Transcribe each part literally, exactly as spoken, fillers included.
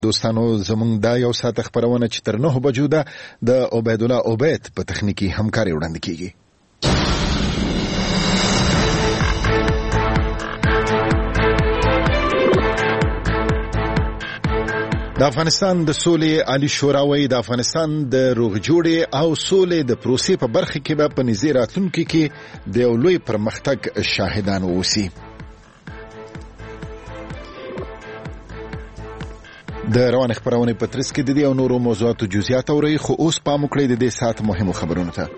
دوستانو زمونږ دا یو ساعت خبرونه چې تر نه بجو ده د عبید الله عبید په تخنیکی همکاري وړاندې کیږي. د افغانستان د سولې عالی شورا وایي د افغانستان د روغجوړې او سولې د پروسې په برخه کې به په نږدې راتلونکي کې د یو لوی پرمختګ شاهدان اوسي. د روان خبرونه په ترڅ کې د دې او نورو موضوعاتو جزئیات اوري، خو اوس پام وکړئ د دې ساعت مهمو خبرونو ته.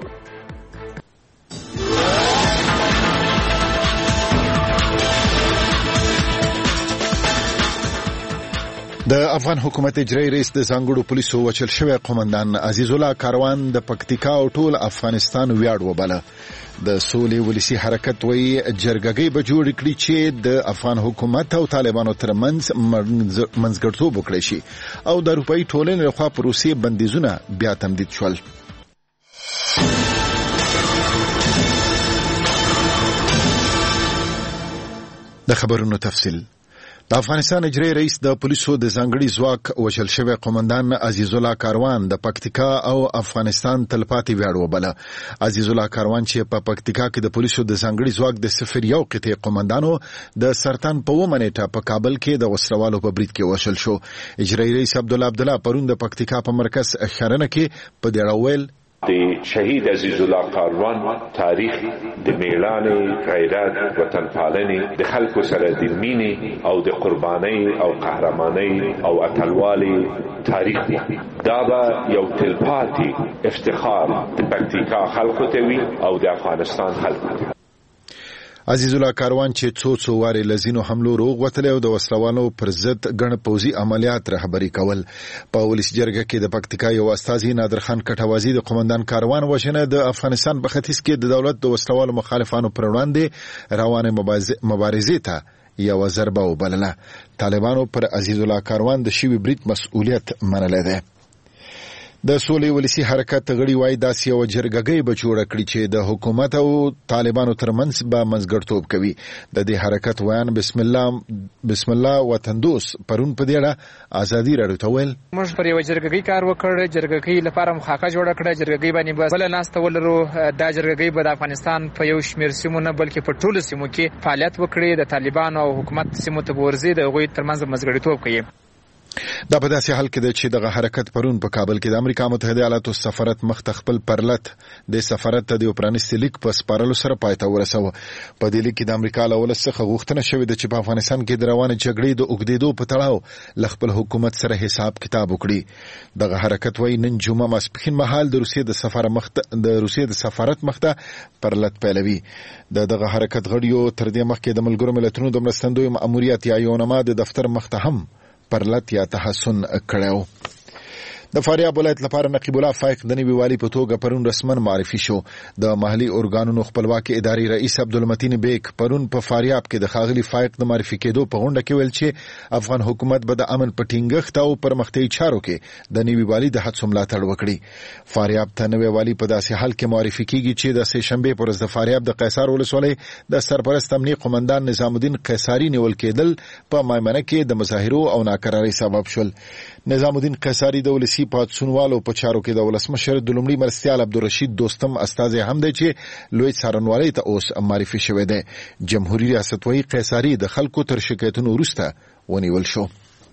د افغان حکومت اجرایی رئیس د ځانګړو پولیسو وچل شوی قومندان عزیز الله کاروان د پکتیکا او ټول افغانستان ویاړ وباله. د سولې ولسی حرکت وی جرګګي به جوړ کړي چې د افغان حکومت او طالبانو ترمنځ منځګړیتوب وکړي شي او د اروپאי ټولنې لخوا پروسې بندیزونه بیا تمدید شول. د خبرونو تفصیل. د افغانستان اجرایی رئیس د پولیسو د ځانګړي ځواک وشل شوی قومندان عزیز الله کاروان د پکتیکا او افغانستان تلپاتې ویاړ وباله. عزیز الله کاروان چې په پکتیکا کې د پولیسو د ځانګړي ځواک د صفر یو قطعه قومندانو د سرطان په ومه نیټه په کابل کې د وسلوالو په برید کې وشل شو. اجرایی رئیس عبدالله عبدالله پرون د پکتیکا په مرکز خرنه کې په دې راول د شهید عزیز الله کاروان تاریخ د میړانې، غیرت، وطن پالنې، د خلکو سره د مینې او د قربانۍ او قهرمانۍ او اتلوالۍ تاریخ دی. دا به یو تلپاتې افتخار د پکتیکا خلکو ته وي او د افغانستان خلکو ته. عزیز الله کاروان چې څو څو واره لزینو حملو روغ وتلی او د وسلوالو پر ضد ګڼ پوځي عملیات رهبري کول. په ولس جرګه کې د پکتیکا یو استازي نادر خان کټوازی د قومندان کاروان وژنه د افغانستان په ختیځ کې د دولت د وسلوالو مخالفانو پر وړاندې روانه مبارزې ته یو ضربه وبلله. طالبانو پر عزیز الله کاروان د شوی برید مسؤلیت منلی دی. د سولې ولسی حرکت غړي وای داسې یو جرګګي به جوړ کړي چې د حکومت او طالبانو ترمنځ به منځګړیتوب کوي. د دې حرکت ویان بسم الله بسم الله وطندوس پرون په دیړه ازادي راډیو ته ویل موږ پر یو جرګګي کار وکړ، جرګګي لپاره مخاکه جوړ کړه، جرګګي باندې بس بل ناس ته ولرو. دا جرګګي به د افغانستان په یو شمیر سیمو نه بلکې په ټولو سیمو کې فعالیت وکړي، د طالبانو او حکومت سیمو ته ورزي د غوي ترمنځ منځګړیتوب کوي. دا په داسې حال کې ده چې دغه حرکت پرون په کابل کې د امریکا متحده ایالاتو سفارت مخ خپل پرلت د سفارت ته د پرانیستي لیک په سپارلو سره پای ته ورسوه. په دې لیک کې د امریکا له ولس څخه غوښتنه شوې ده چې په افغانستان کې د روانې جګړې د اوږدېدو په تړاو له خپل حکومت سره حساب کتاب وکړي. دغه حرکت وایي نن جمعه ماسپښین مهال د روسیې د سفارت مخ د روسیې د سفارت مخ ته پرلت پیلوي. د دغه حرکت غړیو تر دې مخکې د ملګرو ملتونو د مرستندوی مأموریت یا یونما د دفتر مخ ته هم پرلت یا تحسن کړو. د فاریاب ولایت لپاره نقیب الله فائق د نوي والي په توګه پرون رسمن معرفي شو. د محلي ارګانونو خپلواکي ادارې رئیس عبدالمتین بیگ پرون په فاریاب کې د خاغلی فائق د معرفي کېدو په غونډه کې ویل چې افغان حکومت به د امن په ټینګښت او پرمختیايي چارو کې د نوي والي د هڅو ملاتړ وکړي. فاریاب ته نوي والي په داسې حال کې معرفي کیږي چې د سه شنبه پر ورځ د فاریاب د قیصار ولسوالۍ د سرپرست امنیه قومندان نظام الدین قیصاری نیول کېدل په مایمنه کې د مظاهرو او ناکرارۍ سبب شول. نظام الدین قیصاری د ولسی پاتسونوالو په چارو کې د ولسمشر د لومړي مرستیال عبدالرشید دوستم استازی هم دی چې لوی څارنوالۍ ته اوس معرفي شوی دی. جمهوریت ریاست وایي قیصاری د خلکو تر شکایتونو وروسته ونیول شو.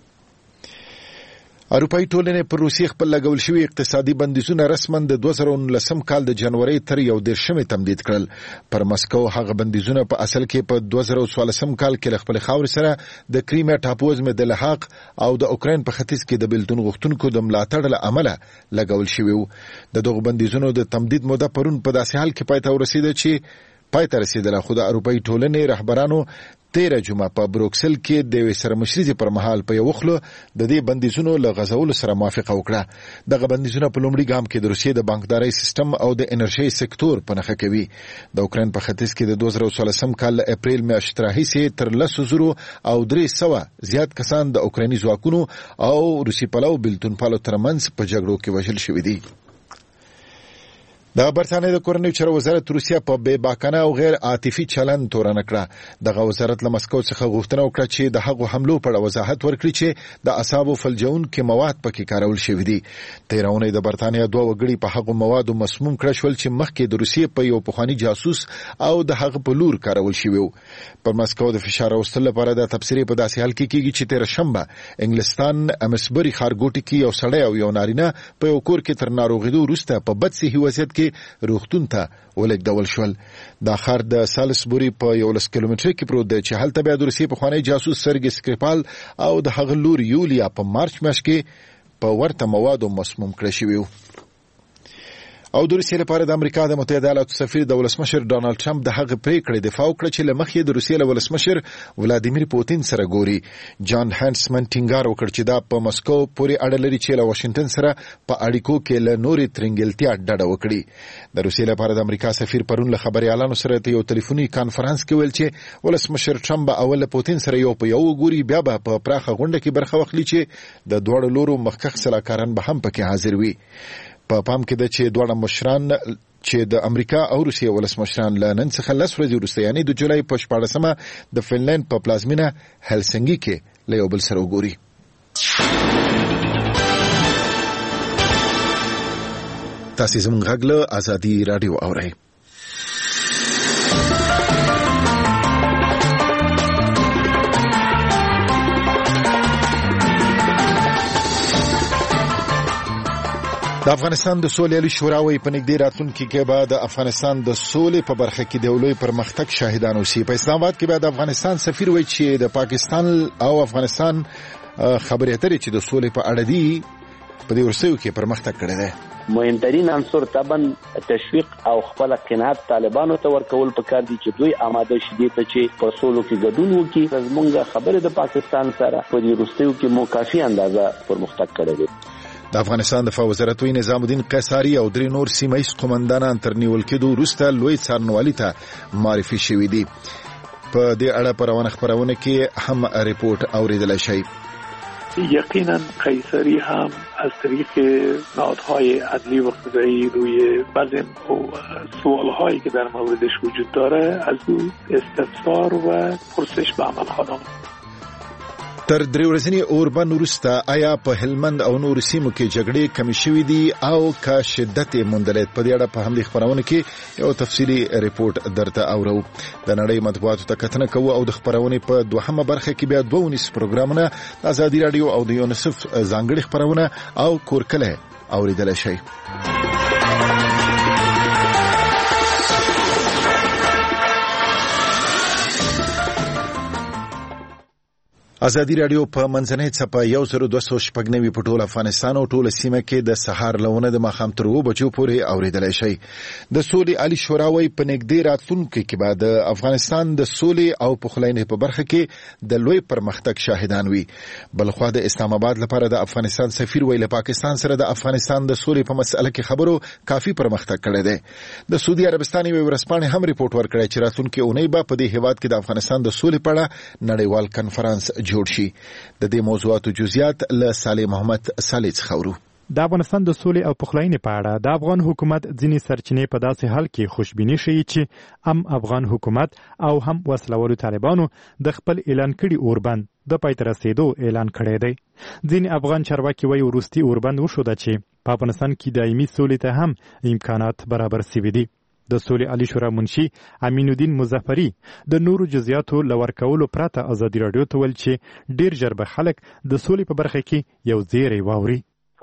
اروپאי ټولنې پر روسیې خپل لګول شوی اقتصادي بندیزونه رسماً د دوه زره نولسم کال د جنوري تر یو دېرشمې تمدید کړل. پر مسکو هغه بندیزونه په اصل کې په دوه زره څوارلسم کال کې خپل خاور سره د کریمیا ټاپووزمې د لحاق او د اوکراین په ختیځ کې د بیلتون غوښتونکو د ملاتړ له امله لګول شوی وو. د دغو بندیزونو د تمدید موده پرون په داسې حال کې پای ته ورسېده چې پای ته رسیدله، خو د اروپאי ټولنې رهبرانو تیره جمعه په بروکسل کې د یوې سرمشریزې پر مهال په یو خوله د دې بندیزونو له غځولو سره موافقه وکړه. دغه بندیزونه په لومړي ګام کې د روسیې د بانکدارۍ سیستم او د انرژۍ سکتور په نښه کوي. د اوکراین په ختیځ کې د دوه زره څوارلسم کال له اپریل میاشتې راهیسې تر لسو زرو او درې سوه زیات کسان د اوکرایني ځواکونو او روسي پلو بیلتون پالو ترمنځ په جګړو کې وژل شوي دي. د برتانیې د کورنیو چارو وزارت روسیا په بې باکانه او غیر عاطفي چلند تورن کړه. دغه وزارت له مسکو څخه غوښتنه وکړه چې د هغو حملو په اړه وضاحت ورکړي چې د اعصابو فلجونکي مواد پکې کارول شوي دي. تیرونه د برتانیې دوه وګړي په هغو موادو مسموم کړل شول چې مخکې د روسیې په یو پخوانی جاسوس او د هغه په لور کارول شوی. پر مسکو د فشار راوستلو لپاره د تبصرې په داسې حال کې کېږي چې تیر شنبه انګلستان امسبري ښارګوټي کې یو سړی او یو نارینه په یو کور کې تر ناروغېدو وروسته په بد صحي وضعیت کې روغتون ته ولېږدول شول. دا ښار د سالسبوري په یولس کیلومتره کې پروت دی چې هلته بیا د روسیې پخوانی جاسوس سرګي سکریپال او د هغه لور یولیا په مارچ میاشت کې په ورته موادو مسموم کړی شوی. او د روسیې لپاره د امریکا د متحده ایالاتو سفیر د ولسمشر ډانلډ ټرمپ د هغه پریکړې دفاع وکړه چې له مخې د روسیې له ولسمشر ولادیمیر پوتین سره ګوري. جان هانسمن ټینګار وکړ چې دا په مسکو پورې اړه لري چې له واشنگټن سره په اړیکو کې له نورې ترنګلتیا ډډه وکړي. د روسیې لپاره د امریکا سفیر پرون له خبريالانو سره یو ټلیفوني کانفرنس کې ویل چې ولسمشر ټرمپ اول پوتین سره یو په یو ګوري بیا به په پراخه غونډه کې برخه واخلي چې د دوړو لورو مخکخ سلاکاران به هم پکې حاضر وي. په پام کې د چې دوه مشران چې د امریکا او روسیې ولسمشران له نن څخه لس ورځې وروسته یعنی د جولای په شپاړسمه د فنلند په پلازمینه هلسنګي کې له یو بل سره وګوري. تاسو زموږ غږ له ازادي رادیو اورئ. د افغانستان د سولې عالی شورا وايي په نږدې راتلونکي کې به د افغانستان د سولې په برخه کې د لوی پرمختګ شاهدان اوسي. په اسلام آباد کې به د افغانستان سفیر وایي چې د پاکستان او افغانستان خبرې اترې چې د سولې په اړه دي په دې ورسېو کې پرمختګ کړی دی. مهمترین عنصر طبعا تشویق او خپل قناعت طالبانو ته ورکول پکار دي چې دوی آماده شي دي چې په سولو کې ګډون وکړي. زمونږ خبره د پاکستان سره په دې ورسېو کې مو کافي اندازه پرمختګ کړی دی. د افغانستان دفاع وزارت وی نظام الدین قیصاری او درې نور سیمایي قومندانان تر نیول کېدو وروسته لوی څارنوالي ته معرفي شوي دي. په دې اړه په روانه خبرونه کې هم ریپورت اوریدل شي. یقینا قیصری هم از طریق نهادهای عدلی و قضایی روی بعضی سوالهایی که در موردش وجود داره از او استفسار و پرسش به عمل خواهد. تر درې ورځې اوربن وروسته آیا په هلمند او نور سیمو کې جګړې کمې شوې دي او کا شدت موندلې؟ په دې اړه په همدې خبرونه کې یو تفصیلی ریپورت درته اورو. د نړۍ مطبوعاتو ته کتنه کوو او د خبرونې په دوهمه برخه کې بیا دوه ونیس پروګرامونه د ازادي رادیو او د یونیسف ځانګړي خبرونه او کورکله اوریدل شي. ازادي رادیو په منځنۍ څپه یو زر دوه سوه شپږ نوي په ټول افغانستان او ټول سیمه کې د سهار لونه د ماښام تر اوه بجو پورې اوریدلی شي. د سولې عالی شورا وايي په نږدې راتلونکي کې به د افغانستان د سولې او پخلاینې په برخه کې د لوی پرمختګ شاهدان وي. بلخوا د اسلام آباد لپاره د افغانستان سفیر ویل پاکستان سره د افغانستان د سولې په مسله کې خبرو کافي پرمختګ کړی دی. د سعودي عربستان یو ورسپانې هم ریپورت ورکړی چې راتلونکي اونۍ به په دې هیواد کې د افغانستان د سولې په اړه نړیوال کنفرانس جوړ شي. د دې موضوعاتو جزئیات له صالح محمد صالح څخه ورو. د افغانستان د سولې او پخلاینې په اړه د افغان حکومت ځینې سرچینې په داسې حال کې خوشبیني ښیي چې هم افغان حکومت او هم وسلوالو طالبانو د خپل اعلان کړي اوربند د پای ته رسېدو اعلان کړی دی. ځینې افغان چارواکي وایي وروستي اوربند وښوده چې په افغانستان کې دایمي سولې ته هم امکانات برابر سوي دي. د سولې عالی شورا منشي امین الدین مظفری د نورو جزئیاتو لور کولو پرته ازادي رادیو ته ویل چې ډیر ژر به خلک د سولې په برخه کې یو زیری واوري.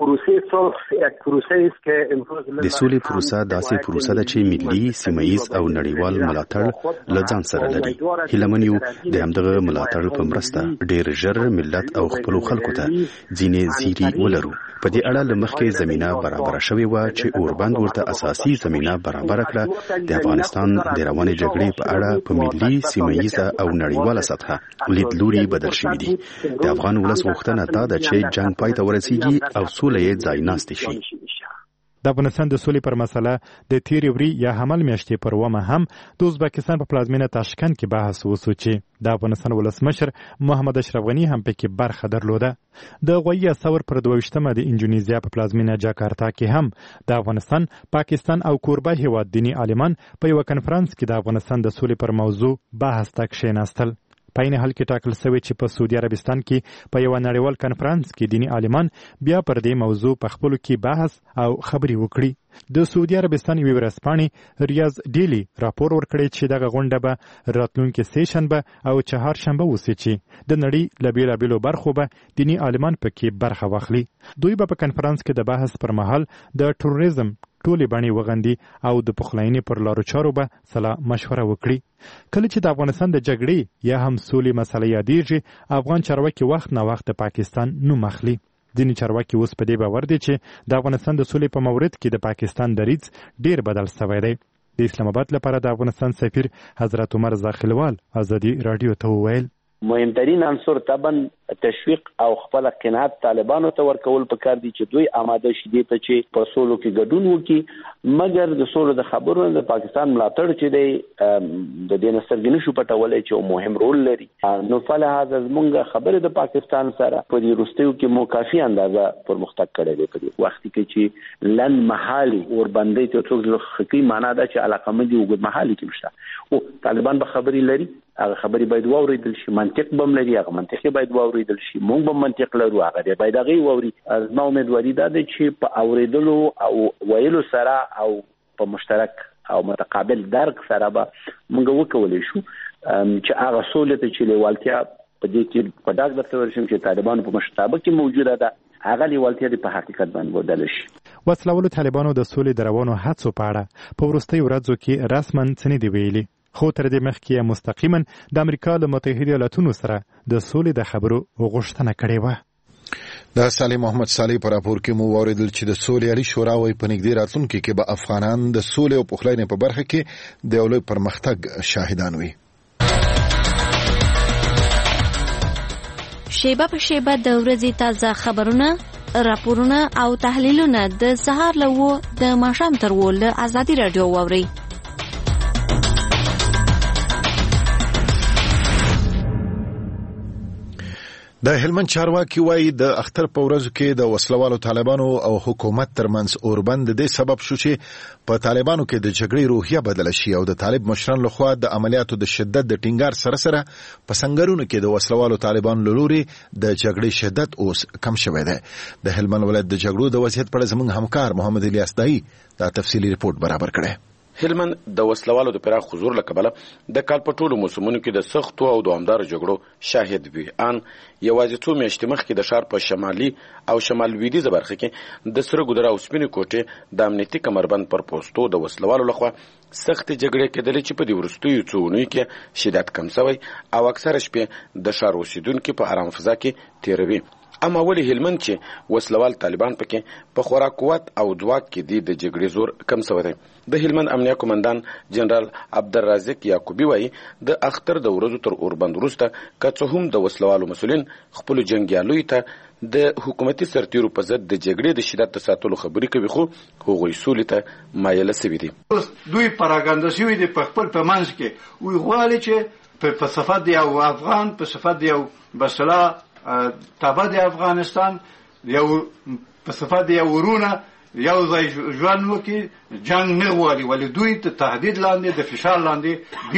د سولې پروسه داسې پروسه ده چې ملي، سیمه‌ییز او نړیوال ملاتړ له ځان سره لري. هیله من یو د همدغه ملاتړ په مرسته ډیر ژر ملت او خپلو خلکو ته ځینې زیری ولرو. په دې اړه له مخکې زمینه برابره شوې وه چې اوربند ورته اساسي زمینه برابره کړه. د افغانستان د روانې جګړې په اړه په ملي، سیمه‌ییزه او نړیواله سطحه لیدلوري بدل شوي دي. د افغان ولس غوښتنه دا ده چې جنګ پای ته ورسیږي او سوله یې ځای ناستی شي. د افغانستان د سولې پر مسله د تیرې ورځې یا حمل میاشتې پر ومه هم د ازبکستان په پلازمینه تاشکند کې بحث وسو چې د افغانستان ولسمشر محمد اشرف غني هم پکې برخه درلوده. د غوي ثور پر دویشتمه د انډونیزیا په پلازمینه جاکارتا کې هم د افغانستان، پاکستان او کوربه هیواد دینی عالمان په یو کنفرانس کې د افغانستان د سولې پر موضوع بحث ته کښېناستل. په عین حال کې ټاکل شوی چې په سعودي عربستان کې په یو نړیوال کنفرانس کې دینی عالمان بیا پر دې موضوع په خپلو کې بحث او خبرې وکړي. د سعودي عربستان یوې ورځپاڼې ریاض ډیلی راپور ورکړی چې دغه غونډه به راتلونکي سه شنبه او چهارشنبه وسي چې د نړۍ له بېلابېلو برخو به دینی عالمان پکې برخه واخلي. دوی به په کنفرانس کې د بحث پر مهال د ټوریزم ټولې بڼې وغندي او د پخلاینې پر لارو چارو به سلا مشوره وکړي. کله چې د افغانستان د جګړې یا هم سولې مسله یادېږي، افغان چارواکي وخت نه وخت د پاکستان نوم اخلي. ځینې چارواکي اوس په دې باور دي چې د افغانستان د سولې په مورد کې د پاکستان دریځ ډیر بدل شوی دی. د اسلام آباد لپاره د افغانستان سفیر حضرت عمر زاخلوال ازادي رادیو ته وویل مهمترین عنصر طبعا تشویق او خپل قناعت طالبانو ته ورکول پکار دي چې دوی آماده شي دي ته چې په سولو کې ګډون وکړي، مګر د سولو د خبرونو د پاکستان ملاتړ چې دی د دې نسترګنې شو پټولای چې مهم رول لري. نو فلهذا زمونږ خبره د پاکستان سره په دې وروستیو کې مو کافي اندازه پرمختګ کړی دی. په دې وخت کې چې لن محالي اور باندې ته څوک حقیقي معنا دا چې علاقه مدي وګد محالي کې مشته او طالبان به خبري لري، هغه خبري باید واوریدل شي، منطق بم لري، هغه منطقي باید واوریدل شي، موږ به منطق لرو، هغه باید هغه واوري. از ما امیدواري ده چې په اوریدلو او ویلو سره او په مشترک او متقابل درک سره به موږ وکولای شو چې هغه سولې ته چې لیوالتیا په دې کې په داګ درته ورشم چې طالبانو په مشتابه کې موجوده ده، هغه لیوالتیا په حقیقت باندې بدل شي. وسلوالو طالبانو د سولې د روانو هڅو په اړه په وروستیو ورځو کې رسما څه نه دی ویلي، خو تر دې مخکې مستقیما د امریکا له متحده ایالاتونو سره د سولې د خبرو غوښتنه کړې وه. د صالح محمد صالح په راپور کې مو واوریدل چې د سولې عالي شورا وايي په نږدې راتلونکي کې به افغانان د سولې او پخلاینې په برخه کې د یو لوی پرمختګ شاهدان وي. شیبه په شیبه د ورځې تازه خبرونه، راپورونه او تحلیلونه د سهار له وو د ماښام تر وو له ازادي رادیو واورئ. د هلمند چارواکي وایي د اختر په ورځو کې د وسلوالو طالبانو او حکومت ترمنځ اوربند د سبب شو چې په طالبانو کې د جګړې روحیه بدله شي او د طالب مشران لخوا د عملیاتو د شدت د ټینګار سره سره په سنگرونو کې د وسلوالو طالبانو لوري د جګړې شدت اوس کم شوی دی. د هلمند ولایت د جګړو د وضعیت په اړه زموږ همکار محمد الیاس دای دا تفصیلی رپورت برابر کړی. هلمند د وسلوالو د پراخ حضور له کبله د کال په ټولو موسمونو کې د سختو او دوامداره جګړو شاهد وي. ان یوازې څو میاشتې مخکې د ښار په شمالي او شمال لویدیځه برخه کې د سره ګودر او سپینې کوټې د امنیتي کمربند پر پوستو د وسلوالو لخوا سخت جګړې کېدلې چې په دې وروستیو څو اونیو کې شدت کم شوی او اکثره شپې د ښار اوسیدونکي په ارام فضا کې تیروي. اما ولې هلمند چې وسلوال طالبان پکې په خورا قوت او ځواک کې دي د جګړې زور کم شوی دی. د هلمند امنیه قومندان جنرال عبدالرازق یعقوبی وایي د اختر د ورځو تر اوربند وروسته که څه هم د وسلوالو مسؤلین خپلو جنګیالیو ته د حکومتي سرتیرو په ضد د جګړې د شدت د ساتلو خبرې کوي، خو هغوی سولې ته مایله سوي دي. دوی پراګنده شوي دي په خپل په منځ کې، وی غواړي چې په صفت یو افغان، په صفت یو بسلا تابع د افغانستان، یو په صفت یو ورونه یو ځای ژوند وکړي، جنگ نه غواړي، ولې دوی ته تهدید لاندې د فشار لاندې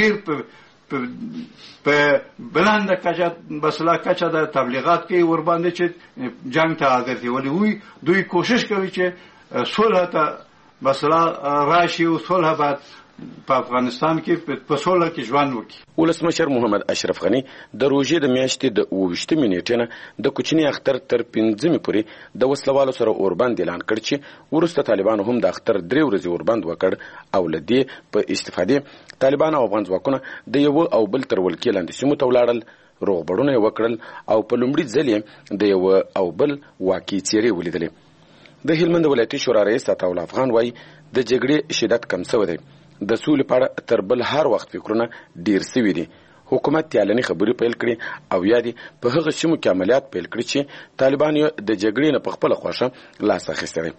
ډېر په بلنده کچه بسلا کچه د تبلیغات کوي ورباندې چې جنگ ته حاضر دي، ولې دوی کوشش کوي چې صلح ته بسلا راشي او صلح بعد په افغانستان کې په سوله کې ژوند وکړي. ولسمشر محمد اشرف غني د روژې د میاشتې د اوویشتمې نیټې نه د کوچني اختر تر پنځمې پورې د وسلوالو سره اوربند اعلان کړ چې وروسته طالبانو هم د اختر درې ورځې اوربند وکړ او له دې په استفادې طالبان او افغان ځواکونه د یو او بل تر ولکې لاندې سیمو ته ولاړل، روغبړونه یې وکړل او په لومړي ځل یې د یو او بل واقعي څېرې ولیدلې. د هلمند ولایتي شورا رئیس عطاالله افغان وایي د جګړې شدت کم شوی دی. د سولې په اړه تر بل هر وخت فکرونه ډیر سوي دي. حکومت یالنې خبرې پیل کړي او یا دي په هغه سیمو کې عملیات پیل کړي چې طالبان یې د جګړې نه په خپله خوښه لاس اخیستی دی.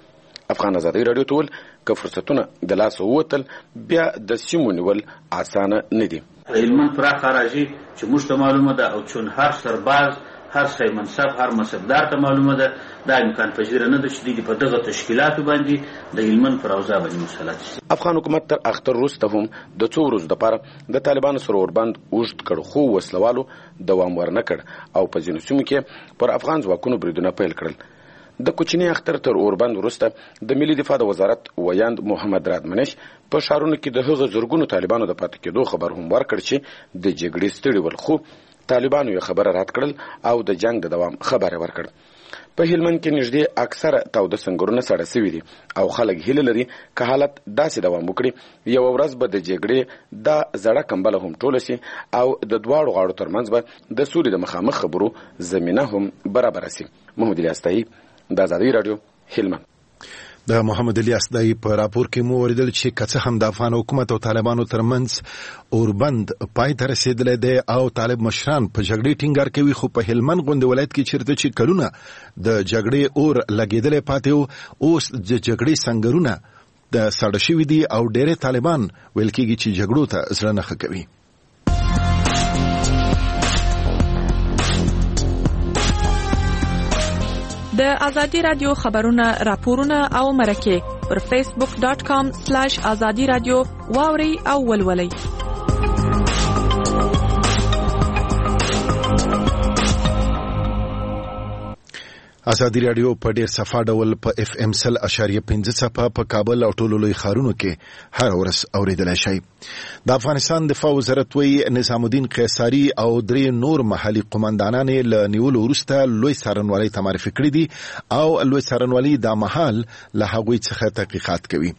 افغان ازادي رادیو ټول که فرصتونه د لاس ووتل بیا د سیمو نیول اسانه نه دي. هلمند پراخه راځي چې موږ ته معلومه ده او چون هر سرباز هر سی منصب هر منصبدار ته معلومه ده دا امکان پذیر نه ده چې د په دغه تشکیلاتو باندې د هلمند پر اوضاع باندې مسلط شي. افغان حکومت تر اختر وروسته هم د څو ورځو لپاره د طالبانو سره اوربند اوږد کړ خو وسلوالو دوام ورنه کړ او په ځینو سیمو کې پر افغان ځواکونو بریدونه پیل کړل. د کوچنی اختر تر اوربند وروسته د ملي دفاع د وزارت ویاند محمد رادمنش په شهرونو کې د هغو زرګونو طالبانو د پاتې کېدو خبر هم ورکړ چې د جګړې ستړي ول، خو طالبانو یې خبره رد کړل او د جنگ د دوام خبره ورکړ. په هلمند کې نږدې اکثره تاوده سنگرونه سړه سوي دي او خلک هیله لري که حالت داسې دوام وکړي یو ورځ به د جګړې دا زړه کمبله هم ټوله شي او د دواړو غاړو ترمنځ به د سولې د مخامخ خبرو زمینه هم برابره شي. محمد الیاس طاهی، د ازادي رادیو، هلمند. د محمد الیاس دای په راپور کې مو وریدل چې کڅه هم د افغان حکومت او طالبانو ترمنځ اوربند پای ته رسیدلی دی او طالب مشران په جګړې ټینګار کوي، خو په هلمند غوندې ولایت کې چیرته چې کلونه د جګړې اور لګېدلی پاتې و اوس د جګړې سنګرونه د ساړه شوي دي او ډېری طالبان ویل کېږي چې جګړو ته زړه نه ښه کوي. د ازادي رادیو خبرونه، راپورونه او مرکې پر فیسبوک ډاٹ کام سلیش ازادي رادیو واوري او ولولئ. ازادي رادیو په ډیر صفا ډول په اف ام سل اشاریه پنځه صفه په کابل او ټولو لوی ښارونو کې هر ورځ اوریدلای شئ. د افغانستان دفاع وزارت وی نظام الدین قیصری او درې نور محلي قومندانان له نیولو وروسته لوی څارنوالۍ ته معرفي کړي دي او لوی څارنوالۍ دا مهال له هغوی څخه تحقیقات کوي.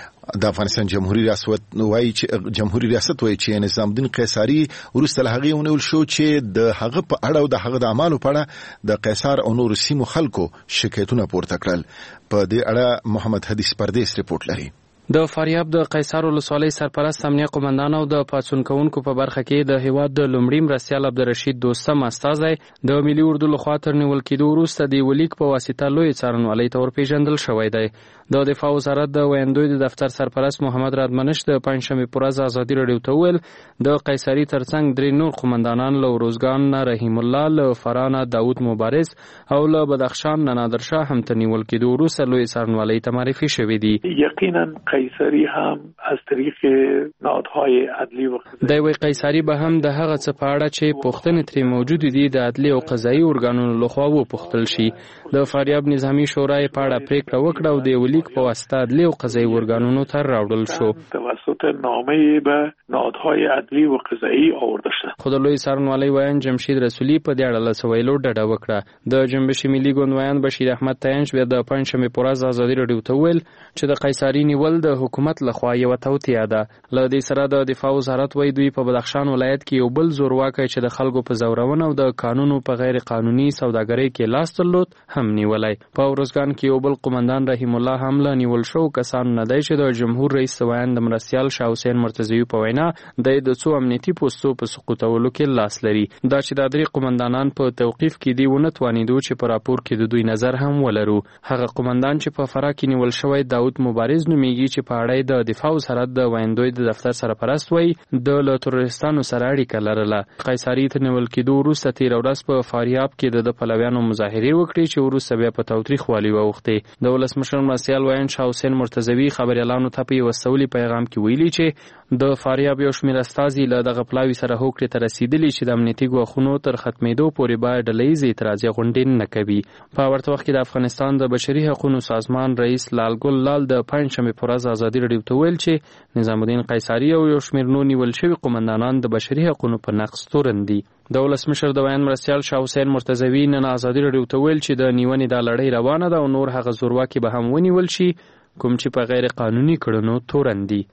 د افغانستان جمهوریت ریاست وایي چې جمهوریت ریاست وایي چې نظام الدین قیصری وروسته له هغې ونیول شو چې د هغه په اړه او د هغه د اعمالو په اړه د قیصر او نورو سیمو خلکو شکایتونه پورته کړل. په دې اړه محمد حدیث پردیس رپورټ لري. د فاریاب د قیصر ولسوالۍ سرپرست امنیه قومندان او د پاڅون کوونکو په برخه کې د هیواد د لومړي مرستیال عبدالرشید دوستم استازی د ملي اردو لخوا تر نیول کېدو وروسته د ولیک په واسطه لوی څارنوالۍ ته ورپېژندل شوی دی. د دفاع وزارت د ویاندوی د دفتر سرپرست محمد رادمنش د پنجشنبې په ورځ ازادي راډیو ته وویل د قیصري ترڅنګ درې نور قومندانان له روزګان نه رحیم الله، له فرانه داود مبارز او له بدخشان نه نادرشاه هم تر نیول کېدو وروسته لوی څارنوالۍ ته معرفي شوي دي. یقینا قیصری هم از طریق نهادهای عدلی و قضایی د وی قیصری به هم د هغه څه په اړه چې پوښتنې ترې موجود دي د عدلی او قضایي ارګانونو لخوا وپوښتل شي. د فاریاب نظامی شورای په اړه پریکړه وکړه او د ولیک په واسطه عدلی او قضایي ارګانونو ته راوړل شو. توسط نامه به نهادهای عدلی و قضایی آورده شد. خو د لوی څارنوالۍ ویاند جمشید رسولي په دې اړه له څه ویلو ډډه وکړه. د جنبش ملي ګوند ویاند بشیر احمد تینش بیا د پنجشنبې په ورځ ازادي راډیو ته وویل چې د قیصري نیول د حکومت لخوا یوه توطیه ده. له دې سره د دفاع وزارت وایي دوی په بدخشان ولایت کې یو بل زورواکی چې د خلکو په زورونه او د قانونو په غیر قانوني سوداګرۍ کې لاس درلود هم نیولی. په ورزګان کې یو بل قومندان رحیم الله هم له نیول شو کسانو نه دی چې د جمهور رئیس ویاند مرستیال شاه حسین مرتضوي په وینا د د څو امنیتي پوستو په سقوطولو کې لاس لري. دا چې د درې قومندانان په توقیف کې دی ونه توانیدو چې په راپور کې د دوی نظر هم ولرو. هغه قومندان چې په فراه کې نیول شوی داود مبارز نومیږي چې په اړه د دفاع وزارت د ویاندوی د دفتر سرپرست وایي د له تروریستانو سره اړیکه لرله. قیصري ته نیول کېدو وروسته تېره ورځ په فاریاب کې د پلویانو مظاهرې وکړې چې وروسته بیا په تاوتریخوالي واوښتې. د ولسمشر مرستیال ویاند شاه حسین مرتضوي خبریالانو ته په یوه سولي پیغام کې ویلي چې د فاریاب یو شمېر استازي له دغه پلاوي سره هوکړې ته رسېدلي چې د امنیتي ګواښونو تر ختمېدو پورې باید ډلهییزې اعتراضي غونډې نه کوي. په ورته وخت کې د افغانستان د بشري حقوقو سازمان رئیس لالګل لال د پنجشنبې په ورځ ازادي راډیو ته ویل چې نظام الدین قیصري او یو شمېر نور نیول شوي قومندانان د بشري حقوقو په نقض تورن دي. د ولسمشر د ویاند مرستیال شاه حسین مرتضوي نن ازادي راډیو ته ویل چې د نیونې دا لړۍ روانه ده او نور هغه زورواکي به هم ونیول شي کوم چې په غیر قانوني کړنو تورن دي.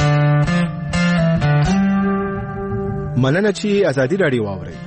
مننه چې ازادي راډیو واورئ.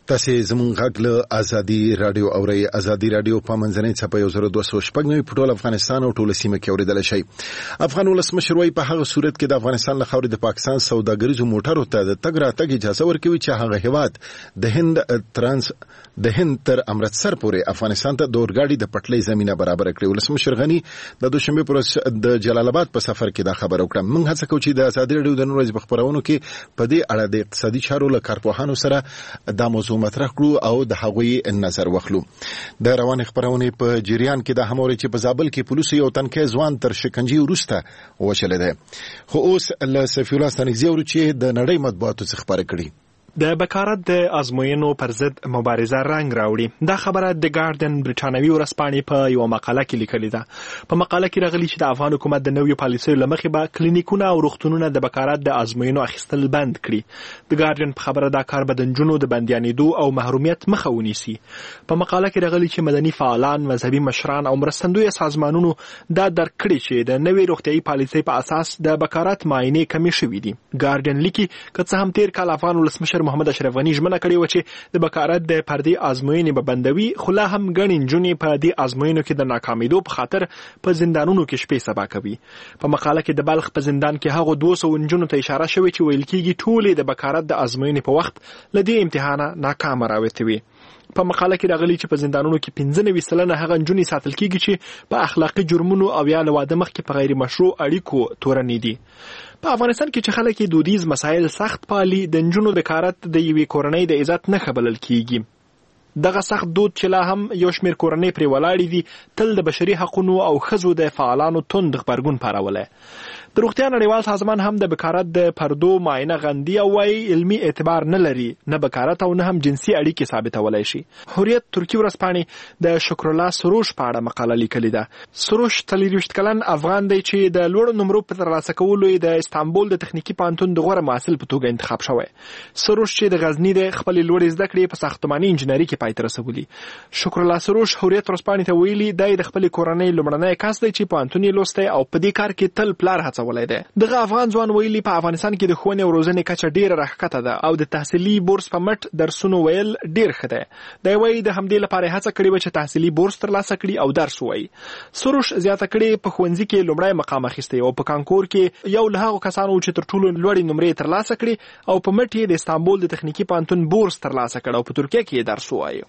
تاسې زموږ غږ له ازادي رادیو اورئ. ازادي رادیو په منځنۍ څپه یو زر دوه سوه شپږ نوي په ټول افغانستان او ټوله سیمه کې اورېدلی شئ. افغان ولسمشر وایي په هغه صورت کې د افغانستان له خاورې د پاکستان سوداګریزو موټرو ته د تګ راتګ اجازه ورکوي چې هغه هېواد د هند ترانس د هند تر امرتسر پورې افغانستان ته د اورګاډي د پټلۍ زمینه برابره کړې. ولسمشر غني د دوشنبې پر ورځ د جلال آباد په سفر کې دا خبره وکړه. موږ هڅه کوو چې د ازادي رادیو د نورو ورځې په خپرونو کې په دې اړه د اقتصادي چارو له کارپوهانو سره دا موضوع مطرح کړو او د هغوی نظر واخلو. د روانې خبرونې په جریان کې د هموري چې په زابل کې پولیسو یو تنکي ځوان تر شکنجې وروسته وشلې ده، خو اوس له سفیر الله ستانکزي ورو چې د نړۍ مطبوعاتو څخه خبره کړي. د بکارت د ازموینو پر ضد مبارزه رنګ راوړي. دا خبره د ګارډن برټانوي ورځپاڼې په یو مقاله کې لیکلې ده. په مقاله کې راغلي چې د افغان حکومت د نویو پالیسیو له مخې به کلینیکونه او روغتونونه د بکارت د ازموینو اخیستل بند کړي. د ګارډن په خبره دا کار به د نجونو د بندیانېدو او محرومیت مخه ونیسي. په مقاله کې راغلي چې مدني فعالان، مذهبي مشران او مرستندوی سازمانونو دا درک کړي چې د نوې روغتیايي پالیسۍ په اساس د بکارت معاینې کمې شوې دي. ګارډن لیکي که څه هم تیر کال افغان ولسمشر محمد اشرف غني ژمنه کړې و چې د بکارت د پردې ازموینې به بندوي، خو لا هم ګڼې نجونې په دې ازموینو کې د ناکامیدو په خاطر په زندانونو کې شپې سبا کوي. په مقاله کې د بلخ په زندان کې هغو دوه سوه نجونو ته اشاره شوې چې ویل کېږي ټولې د بکارت د ازموینې په وخت له دې امتحانه ناکامه راوتې وي. په مقاله کې راغلي چې په زندانونو کې پنځه نوي سلنه هغه نجونې ساتل کېږي چې په اخلاقي جرمونو او یا له واده مخکې په غیر مشروع اړیکو تورنې دي. په افغانستان کې چې خلک دودیز مسایل سخت پالي، د نجونو بکارت د یوې کورنۍ د عزت نښه بلل کېږي. دغه سخت دود چې لا هم یو شمېر کورنۍ پرې ولاړې دي تل د بشري حقونو او ښځو د فعالانو توند غبرګون پارولی. د روغتیا نړیوال سازمان هم د بکارت د پردو معاینه غندي او وايي علمي اعتبار نه لري، نه بکارت او نه هم جنسي اړیکې ثابتولی شي. حریت ترکی ورځپاڼې د شکر الله سروش په اړه مقاله لیکلې ده. سروش څلېرویشت کلن افغان دی چې د لوړو نمرو په ترلاسه کولو یې د استانبول د تخنیکي پوهنتون د غوره محصل په توګه انتخاب شوی. سروش چې د غزني د خپلې لوړې زده کړې په ساختماني انجنیري کې پای ته رسولي. شکر الله سروش حریت ورځپاڼې ته ویلي دی د خپلې کورنۍ لومړنی کس دی چې پوهنتون یې لوستی او په دې کار کې تل پلار هڅولی دی. دغه افغان ځوان ویلي په افغانستان کې د ښوونې او روزنې کچه ډیره راښکته ده او د تحصیلي بورس په مټ درسونو ویل ډیر ښه دی. دی وایي د همدې لپاره هڅه کړې وه چې تحصیلي بورس ترلاسه کړي او درس ووایي. سروش زیاته کړې په ښوونځي کې لومړی مقام اخیستی او په کانکور کې یو له هغو کسانو چې تر ټولو لوړې نمرې ترلاسه کړي او په مټ یې د استانبول د تخنیکي پوهنتون بورس ترلاسه کړ او په ترکیه کې یې درس ووایه.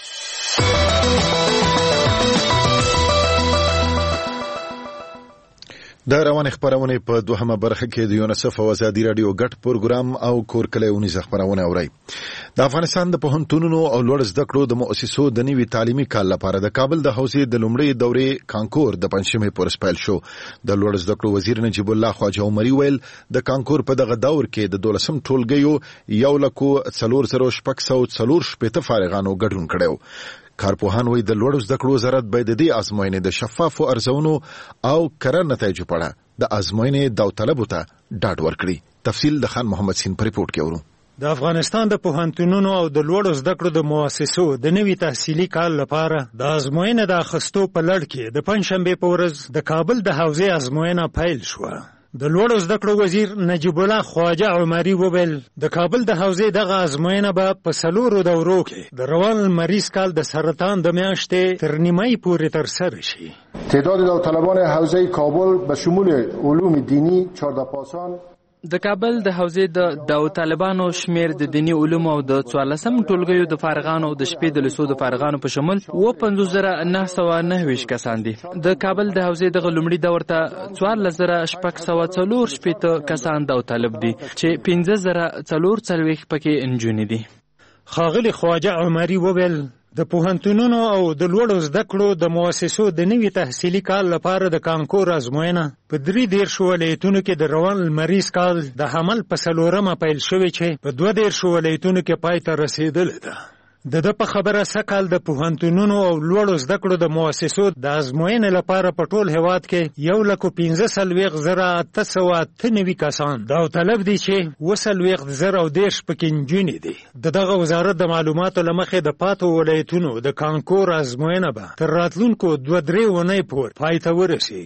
د روانې خبرونې په دوهمه برخه کې د یونیسف او ازادي رادیو ګډ پروګرام او کور کلی اونیزه خبرونه اورئ. د افغانستان د پوهنتونونو او لوړ زده کړو د مؤسسو د نوي تعلیمي کال لپاره د کابل د حوزې د لومړۍ دورې کانکور د پنځمې پر پیل شو. د لوړ زده کړو وزیر نجیب الله خواجه عمري ویل د کانکور په دغه دور کې د دولسم ټولګیو یو لکو څلور زره شپږ سوه څلور شپېته فارغانو ګډون کړی. کارپوهان وایي د لوړو زده کړو وزارت باید د دې ازموینې د شفافو ارزونو او کره نتایجو په اړه د ازموینې داوطلبو ته ډاډ ورکړي. تفصیل د خان محمد سین په ریپورت کې ورو. د افغانستان د پوهنتونونو او د لوړو زده کړو د مؤسسو د نوي تحصیلي کال لپاره د ازموینې د اخیستو په لړ کې د پنځشنبې په ورځ د کابل د حوزې ازموینه پیل شوه. د لوړو زده کړو وزیر نجیب الله خواجه عمري وویل د کابل د حوزې دغه ازموینه به په څلورو دورو کې د روان لمریز کال د سرطان د میاشتې تر نیمایي پورې ترسره شي. تعداد داوطلبان حوزه کابل به شمول علوم دینی چهارده پاسان د کابل د حوزې د داوطلبانو شمیر د دینی علوم او د څوارلسم ټولګیو د فارغانو او د شپې د لسو د فارغانو په شمول اووه پنځوس زره نهه سوه نهه ویشت کسان دي. د کابل د حوزې دغه لومړي دور ته څوارلس زره شپږ سوه څلور شپېته کسان داوطلب دي چې پنځه زره څلور څلوېښت پکې نجونې دي. ښاغلي خواجه عمري وویل د پوهنتونونو او د لوړو زده کړو د مؤسسو د نوي تحصیلي کال لپاره د کانکور ازموینه په درې دېرشو ولایتونو کې د روان لمریز کال د حمل په څلورمه پیل شوې چې په دوه دېرشو ولایتونو کې پای ته رسېدلې ده. د ده په خبره سږکال د پوهنتونونو او لوړو زده کړو د مؤسسو د ازموینې لپاره په ټول هېواد کې یو لکو پنځه څلوېښت زره اته سوه اته نوي کسان داوطلب دي چې اووه څلوېښت زره او دېرش پکې نجونې دي. د دغه وزارت د معلوماتو له مخې د پاتو ولایتونو د کانکور ازموینه به تر راتلونکو دوه درې اونۍ پورې پای ته ورسېږي.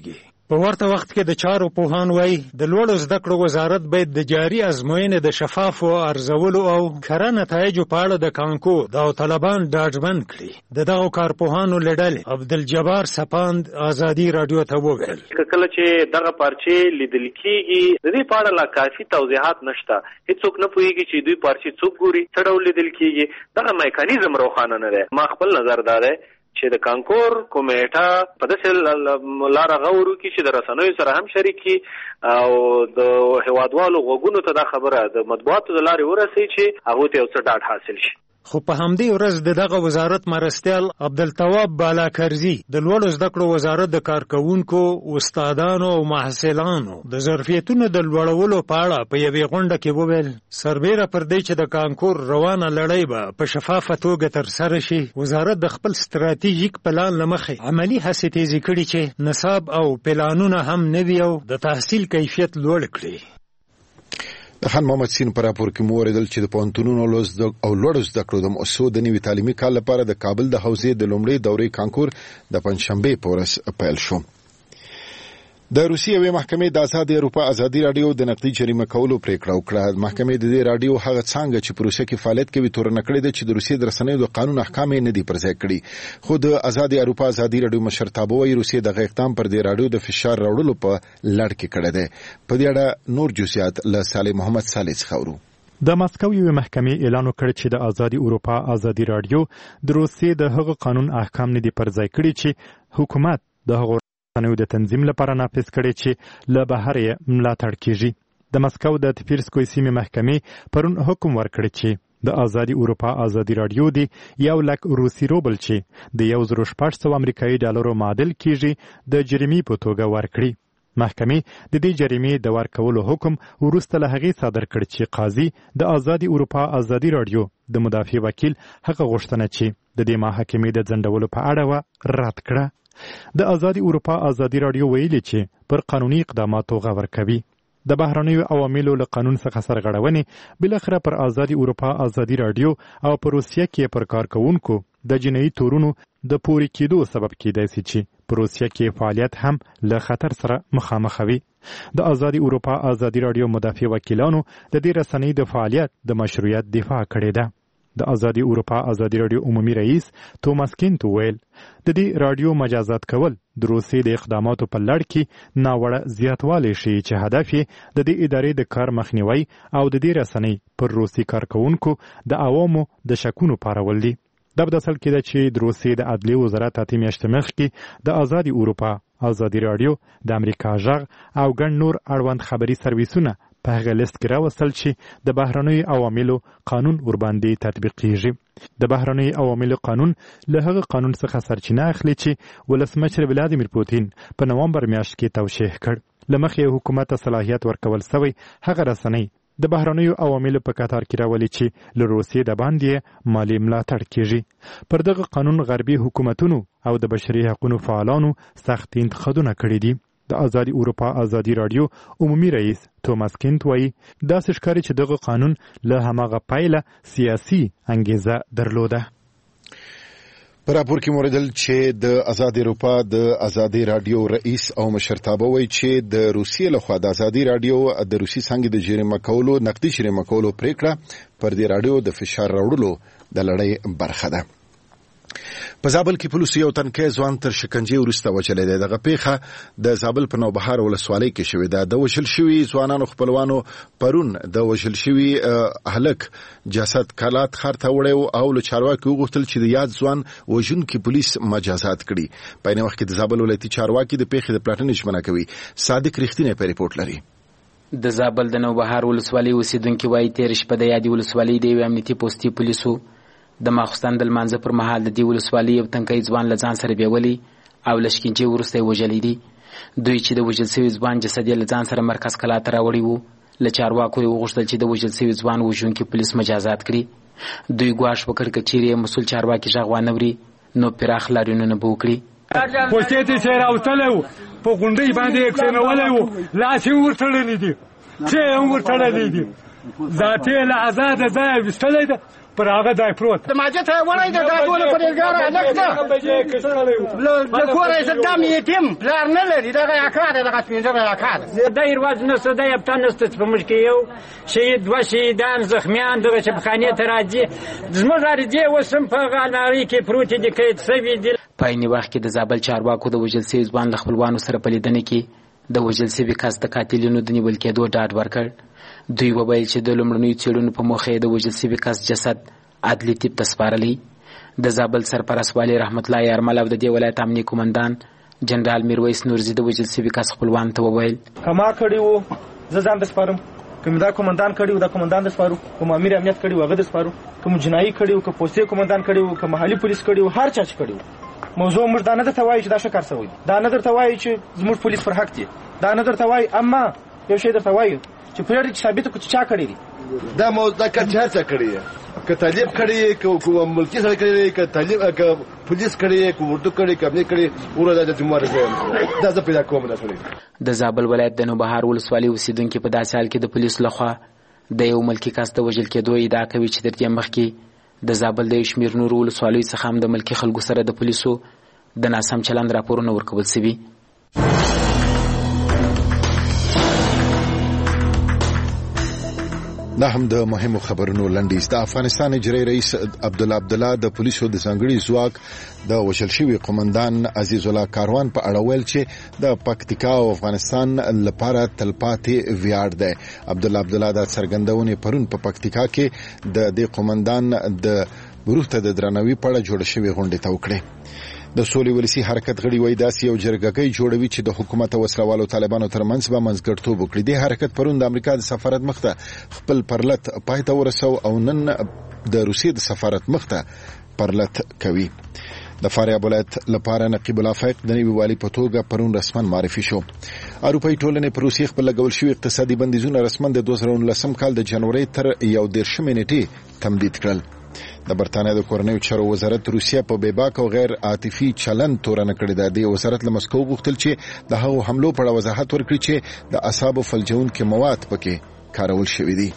په ورته وخت کې د چارو پوهان وایي د لوړو زده کړو وزارت باید د جاري ازموینې د شفافو ارزولو او کره نتایجو په اړه د کانکو د طالبان ډاډمن کړي. د دغو کارپوهانو له ډلې عبدالجبار سپاند ازادي راډیو ته وویل کله چې دغه پارچې لیدل کېږي د دې په اړه لا کافي توضیحات نشته. هیڅوک نه پوهېږي چې دوی پارچې څوک ګوري، څه ډول لیدل کېږي. دغه میکانیزم روښانه نه دی. ما خپل نظر دا دی چې د کانکور کمیټه په داسې لاره غور وکړي چې د رسنیو سره هم شریک کړي او د هیوادوالو غوږونو ته دا خبره د مطبوعاتو د لارې ورسوي چې هغوی ته یو څه ډاډ حاصل شي. خو په همدې ورځ د دغه وزارت مرستیال عبدالتواب بالاکرزي د لوړو زده کړو وزارت د کارکوونکو، استادانو او محصلانو د ظرفیتونو د لوړولو په اړه په یوې غونډه کې وویل سربیره پر دې چې د کانکور روانه لړۍ به په شفافه توګه ترسره شي، وزارت د خپل ستراتیژیک پلان له مخې عملي هڅې تیزې کړي چې نصاب او پلانونه هم نوي او د تحصیل کیفیت لوړ کړي. د خان محمد سین پر راپور کې مو اوریدل چې د پوهنتونونو او لوړو زده کړو د مؤسسو د نوي تعلیمي کال لپاره د کابل د حوزې د لومړۍ دورې کانکور د پنځشنبې په ورځ پیل شو. د روسیې یوې محکمې د آزاد اروپا ازادي راډیو د نقدي جریمه کولو پریکړه وکړه. محکمې د دې راډیو هغه څانګه چې په روسیه کې فعالیت کوي تورنه کړې ده چې د روسیې د رسنیو د قانون احکام نه دي پر ځای کړي. خو د آزاد اروپا ازادي راډیو مشرتابه وايي روسیې دغه اقدام پر دې راډیو د فشار راوړلو په لړ کې کړی دی. په دې اړه نور جزئیات له صالح محمد صالح څخه اورو. د مسکو یوې محکمې اعلان وکړ چې د آزادي اروپا ازادي راډیو د روسیې د هغه قانون احکام نه دي پر ځای کړي چې حکومت د هغه نو د تنظیم لپاره نافذ کړي چې له بهر یې ملاتړ کیږي. د مسکو د تپیرسکوی سیمې محکمې پرون حکم ورکړ چې د آزادي اروپا ازادي راډیو دی یو لک روسي روبل چې د یو زرو شپږ سوه امریکایي ډالرو معادل کیږي د جریمې په توګه ورکړي. محکمې د دې جریمې د ورکولو حکم وروسته له هغې صادر کړ چې قاضي د آزادي اروپا ازادي راډیو د مدافع وکیل هغه غوښتنه چې د دې محکمې د ځنډولو په اړه و رد کړه. د آزادي اروپا ازادي راډیو ویلي چې پر قانوني اقداماتو غور کوي. د بهرنیو عواملو له قانون څخه سرغړونې بلخره پر آزادي اروپا ازادي راډیو او پر روسیه کې پر کارکوونکو د جنایي تورونو د پوري کېدو سبب کېدای شي چې پر روسیه کې فعالیت هم له خطر سره مخامخ وي. د آزادي اروپا ازادي راډیو مدافع وکیلانو د دې رسنۍ د فعالیت د مشروعیت دفاع کړې ده. د آزادي اروپا ازادي راډیو عمومي رئیس توماس کینت ویل د دې راډیو مجازات کول د روسیې د اقداماتو په لړ کې ناوړه زیاتوالی شي چې هدف یې د دې ادارې د کار مخنیوي او د دې رسنۍ پر روسي کارکوونکو د عوامو د شکونو پارول دي. دا په داسل کې ده چې د روسیې د عدلیې وزارت اته میاشتې مخکې د آزادي اروپا ازادي راډیو د امریکا غږ او ګڼ نور اړوند خبري سرویسونه په هغه لیست کې راوستل چې د بهرنیو عواملو قانون ورباندې تطبیقیږي. د بهرنیو عواملو قانون له هغه قانون څخه سرچینه اخلي چې ولسمشر ولادیمیر پوتین په نومبر میاشت کې توشیح کړ. له مخې حکومت ته صلاحیت ورکول سوی هغه رسنۍ د بهرنیو عواملو په کتار کې راولي چې له روسیې د باندې مالی ملاتړ کیږي. پر دغه قانون غربي حکومتونو او د بشري حقوقو فعالانو سخت انتقادونه کړي دي. د آزادي اروپا ازادي راډیو عمومي رئیس توماس کینت وایي داسې ښکاري چې دغه قانون له هماغه پایله سیاسي انګیزه درلوده. په راپور کې موریدل چې د آزادي اروپا د آزادي راډیو رئیس او مشرتابه وایي چې د روسیې لخوا د آزادي راډیو د روسي څنګه د جریمه کولو نقدي جریمه کولو پریکړه پر دې راډیو د فشار راوړلو د لړۍ برخه ده. په زابل کې پولیسو یو تنکي ځوان تر شکنجې وروسته وچلې ده. دغه پیښه د زابل په نوبهار ولسوالۍ کې شوې ده. د وژل شوي ځوانانو خپلوانو پرون د وژل شوي هلک جسد کلات ښار ته وړی او له چارواکي وغوښتل چې د یاد ځوان وژونکي پولیس مجازات کړي. په عین وخت کې د زابل ولایتي چارواکي د پیښې د پلټنې ژمنه کوي. صادق رښتینی په ریپورټ لري. د زابل د نوبهار ولسوالۍ اوسیدونکي وایي تېره شپه د یادې ولسوالۍ د یوې امنیتي پوستې پولیسو د ماخوستن د لمانځه پر مهال د دې ولسوالۍ یو تنکی ځوان له ځان سره بیولي او له شکنجې وروسته یې وژلی دي. دوی چې د وژل سوي ځوان جسد یې له ځان سره مرکز کلا ته راوړی و. له چارواکو یې وغوښتل چې د وژل سوي ځوان وژونکي پولیس مجازات کړي. دوی ګواښ وکړ که چیرې یې مسؤل چارواکي غږ وانوري نو پراخ لاریونونه به وکړي. پوستې ته یې راوتلی و، په غونډۍ باندې یې کښېنولی و، لاس یې ورتړلی دي، پښې یې هم ورتړلی دي. ذاتي له آزاد ځای وستلی ده پر هغه ځای پروت د ماجد ته وړای ده دا ټول پرېزګار هلک ده د کور صدام یتیم پلار نه لري دغه اکا ده دغه سپینځه اکا ده د ایرواز نه سده یبته نسته په موږ کې یو شهید دوه شهیدان زخمیان دغه چې په خانې ته راځي زموږ راځي وسم په غالناري کې پروت دي کې سوي دي په عین وخت کې د زابل چارواکو د وژل شوي ځوان له خپلوانو سره په لیدنه کې د وژل شوي کس د قاتلینو د نیول کېدو ډاډ ورکړ. دوی وویل چې د لومړنیو څېړنو په موخه د وژل شوي کس جسد عدلي طب ته سپارلی. د زابل سرپرست والي رحمت الله یارمل او د دې ولایت امنیه قومندان جنرال میرویس نورزي د وژل شوي کس خپلوانو ته وویل کما کړي وو زه ځان د سپارم کوم دا قومندان کړي وو دا قومندان د سپارو کوم امیر امنیت کړي وو هغه د سپارو کوم جنایي کړي وو کوم پولیس قومندان کړي وو کوم محلي پولیس کړي وو هر چا چې کړي وو. موضوع موږ دا نه درته وایو چې دا ښه کار شوی دا نه درته وایو چې زموږ پولیس پر حق دي دا نه درته وایو اما یو شی درته وایو چې پرېږدي چې ثابته کړو چې چا کړی دي دا موضوع کار چا څه کړی که طالب کړی که کوم ملکی سره کړی که طالب که پولیس کړی که اردو کړی که امنیت کړی ورته د جمهور رسول دا زه پیدا کوم دا کړی. د زابل ولایت د نوبهار ولسوالۍ اوسیدونکي په داسې حال کې د پولیس لخوا د یو ملکی کس د وژل کېدو ادعا کوي چې تر دې مخکې د زابل د یو شمېر نورو ولسوالیو څخه هم د ملکي خلکو سره د پولیسو د ناسم چلند راپورونه ورکول شوي. دا هم د مهمو خبرونو لنډیز. د افغانستان اجرایي رئیس عبدالله عبدالله د پولیسو د ځانګړي ځواک د وژل شوي قومندان عزیز الله کاروان په اړه ویل چې د پکتیکا او افغانستان لپاره تلپاتې ویاړ دی. عبدالله عبدالله دا څرګندونه پرون په پکتیکا کې د دې قومندان د روح ته د درناوي په اړه جوړ شوی غونډه ته وکړه. د سولې ولسی حرکت غړي وای داسې یو جرګګۍ جوړوي چې د حکومت او وسلوالو طالبانو ترمنځ به منځګړتوب وکړي. د حرکت پرون د امریکا د سفارت مخته خپل پرلت پای ته ورسو او نن د روسیې د سفارت مخته پرلت کوي. د فاریاب ولایت لپاره نقیب الافاق د نوي والي په توګه پرون رسمن معرفي شو. اروپאי ټولنې پر روسیې خپل لګول شوی اقتصادي بندیزونه رسمن د دوه زره نولسم کال د جنوري تر یو دېرشمې نیټې تمدید کړل. د برتانیا د کورنیو چارو وزارت روسیا په بېباک او غیر عاطفي چلند تورنه کړې ده. د وزارت له مسکو غوښتل چې د هغو حملو په اړه وضاحت ورکړي چې د اعصابو فلجونکي مواد پکې کارول شوي دي.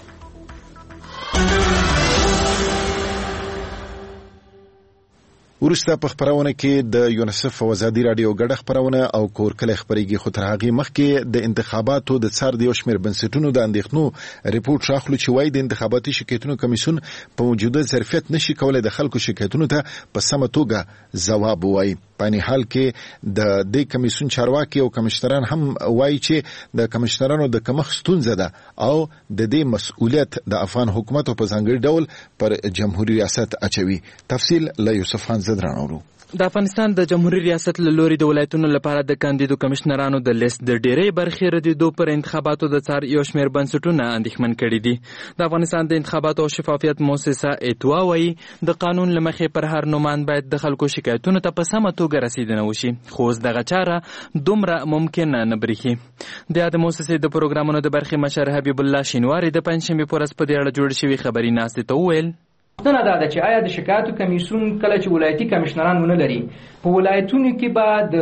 ورسته په خبرونه کې د یونیسف او ازادي رادیو ګډه خبرونه او کورکل خبريږي خو تر هغه مخکې د انتخاباتو د څار د یوشمیر بنسټونو د اندېښنو ریپورت راخلو چې وایي د انتخاباتي شکایتونو کمیسیون په موجوده ظرفیت نشي کولای د خلکو شکایتونو ته په سمه توګه ځواب ووایي. په نه حال کې د دې کمیسیون چارواکي او کمشنران هم وایي چې د کمشنرانو د کمښت ستونزه ده او د دې مسؤلیت د افغان حکومت په ځانګړي ډول پر جمهوریت ریاست اچوي. تفصیل له یوسف خان زدرانورو. د افغانستان د جمهوریت ریاست له لوري د ولایتونو لپاره د کاندیدو کمشنرانو د لیست د ډېرې برخې ردیدو پر انتخاباتو د څار یو شمېر بنسټونه اندېښمن کړي دي. د افغانستان د انتخاباتو او شفافیت مؤسسه ایتوا وایي د قانون له مخې پر هر نومان باید د خلکو شکایتونو ته په سمه توګه رسیدنه وشي، خو اوس دغه چاره دومره ممکنه نه برېښي. د یادې مؤسسې د پروګرامونو د برخې مشر حبیب الله شینواري د پنجشنبې په ورځ په دې اړه جوړې شوې خبري ناستې ته وویل پوښتنه دا ده چې آیا د شکایتو کمیسیون کله چې ولایتي کمشنران ونه لري په ولایتونو کې به د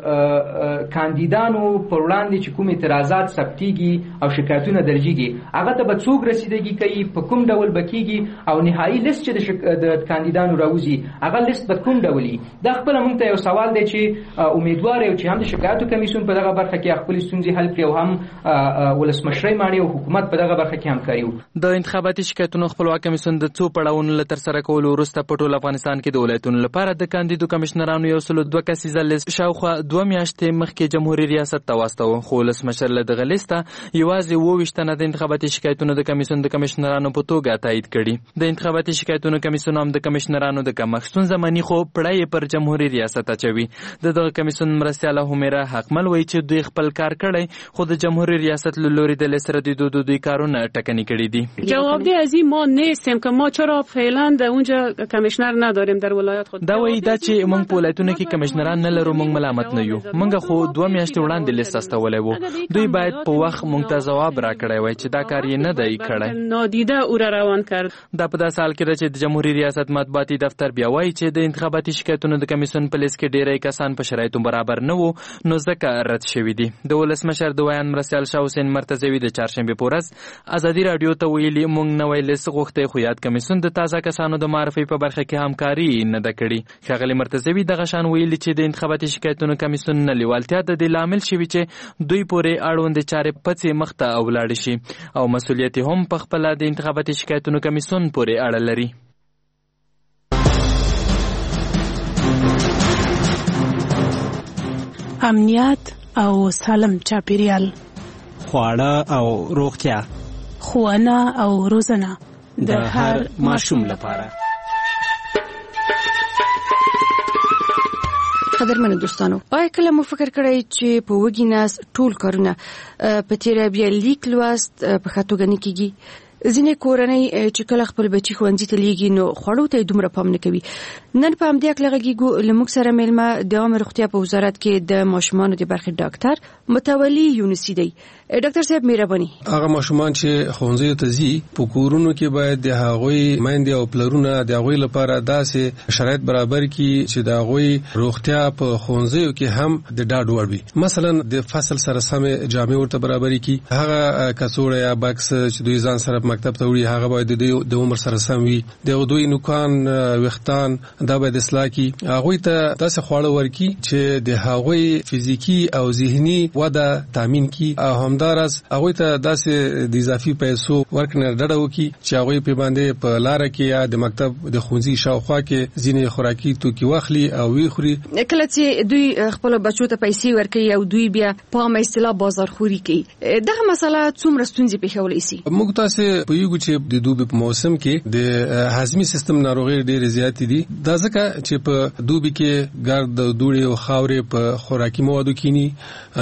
کاندیدانو پر وړاندې چې کوم اعتراضات ثبتېږي او شکایتونه درجیږي هغه ته به څوک رسیدګي کوي، په کوم ډول به کېږي او نهایي لیست چې د کاندیدانو راوځي هغه لیست به کوم ډول وي. دا خپله موږ ته یو سوال دی چې امیدوار یو چې هم د شکایتو کمیسیون په دغه برخه کې خپلې ستونزې حل کړي او هم ولسمشرۍ ماڼۍ او حکومت په دغه برخه کې همکاري وکړي. د انتخاباتي شکایتونو خپلواک کمیسیون د څو پړاوونو له ترسره کولو وروسته په ټول افغانستان کې د ولایتونو لپاره د کاندیدو کمشنرانو یو سل دوه کسیزه لیست شاوخوا دوه میاشتې مخکې جمهوریت ریاست ته واستاوه، خو ولسمشر له دغه لیسته یوازې اووه ویشت تنه د انتخاباتي شکایتونو د کمیسیون د کمشنرانو په توګه تایید کړي. د انتخاباتي شکایتونو کمیسیون هم د کمشنرانو د کمښت ستونزه مني، خو پړه یې پر جمهوریت ریاست اچوي. د دغه کمیسیون مرستیاله همیره حقمل وایي چې دوی خپل کار کړی، خو د جمهوریت ریاست له لوري د لیست ردیدو د دوی کارونه ټکني کړي دي. جواب دی از این ما نیستیم که ما چرا فعلا در اونجا کمیشنر نداریم در ولایت خود. دا وایي دا چې موږ په ولایتونو کې کمیشنران نه لرو، موږ ملامت نه یو. موږ خو دوه میاشتې وړاندې لیست استولی وو. دوی باید په وخت موږ ته ځواب راکړی وای چې دا کار یې نه دی کړی. نادیده او را روان کرد. دا په داسې حال کې ده چې د جمهوریت ریاست مطبوعاتي دفتر بیا وایي چې د انتخاباتي شکایتونو د کمیسیون په لیست کې ډیری کسان په شرایطو برابر نه وو، نو ځکه رد شوي دي. د ولسمشر د ویان مرستیال شاه حسین مرتضوي د چهارشنبې په ورځ ازادي راډیو ته ویلي موږ نوی لیست غوښتی، خو یاد کمیسیون د تازه کسانو د معرفي په برخه کې همکاري نه ده کړې. ښاغلي مرتضوي دغه شان ویلي چې د انتخاباتي شکایتونو کمیسیون نه لیوالتیا د دې لامل شوي چې دوی پورې اړوندې چارې پڅې مخته ولاړې شي او مسؤلیت هم په خپله د انتخاباتي شکایتونو کمیسیون پورې اړه لري. امنیت او سالم چاپیریال، خواړه او روغتیا، ښوونه او روزنه د هر ماشوم لپاره. قدرمنو دوستانو، آیا کله مو فکر کړی چې په وږي ناس ټول کارونه په تیره بیا لیک لوست په ښه توګه نه کیږي؟ ځینې کورنۍ چې کله خپل بچي ښوونځي ته لیږي نو خوړو ته یې دومره پام نه کوي. نن په همدې هکله غږیږو له موږ سره میلمه د عامه روغتیا په وزارت کې د ماشومانو د برخې ډاکټر متولي یونسي دی. ډاکټر صاحب مهرباني. هغه ماشومان چې ښوونځي ته ځي په کورونو کې باید د هغوی میندې او پلرونه د هغوی لپاره داسې شرایط برابر کړي چې د هغوی روغتیا په ښوونځیو کې هم د ډاډ وړ وي. مثلا د فصل سره سمې جامې ورته برابر کړي، هغه کڅوړه یا بکس چې دوی ځان سره مکتب ته وړي هغه باید د عمر سره سم وي. د دوی نوکان ویښتان دا باید اصلاح کړي. هغوی ته داسې خواړه ورکړي چې د هغوی فزیکي او ذهني وده تامین کړي او همدارس هغوی ته داسې د اضافي پیسو ورکړنه ډډه وکړي چې هغوی په باندې په لاره کې یا د مکتب د ښوونځي شاوخوا کې ځینې خوراکي توکي واخلي او وی خوري. کله چې دوی خپل بچو ته پیسې ورکوي او دوی بیا په عامه اصطلاح بازارخوري کوي، دغه مسله څومره ستونزې پېښولی شي؟ موږ تاسې پوهیږو چې د دوبي په موسم کې د هضمي سیستم ناروغۍ ډېرې زیاتې دي. دا ځکه چې په دوبي کې ګرد دوړې او خاورې په خوراکي موادو کینی،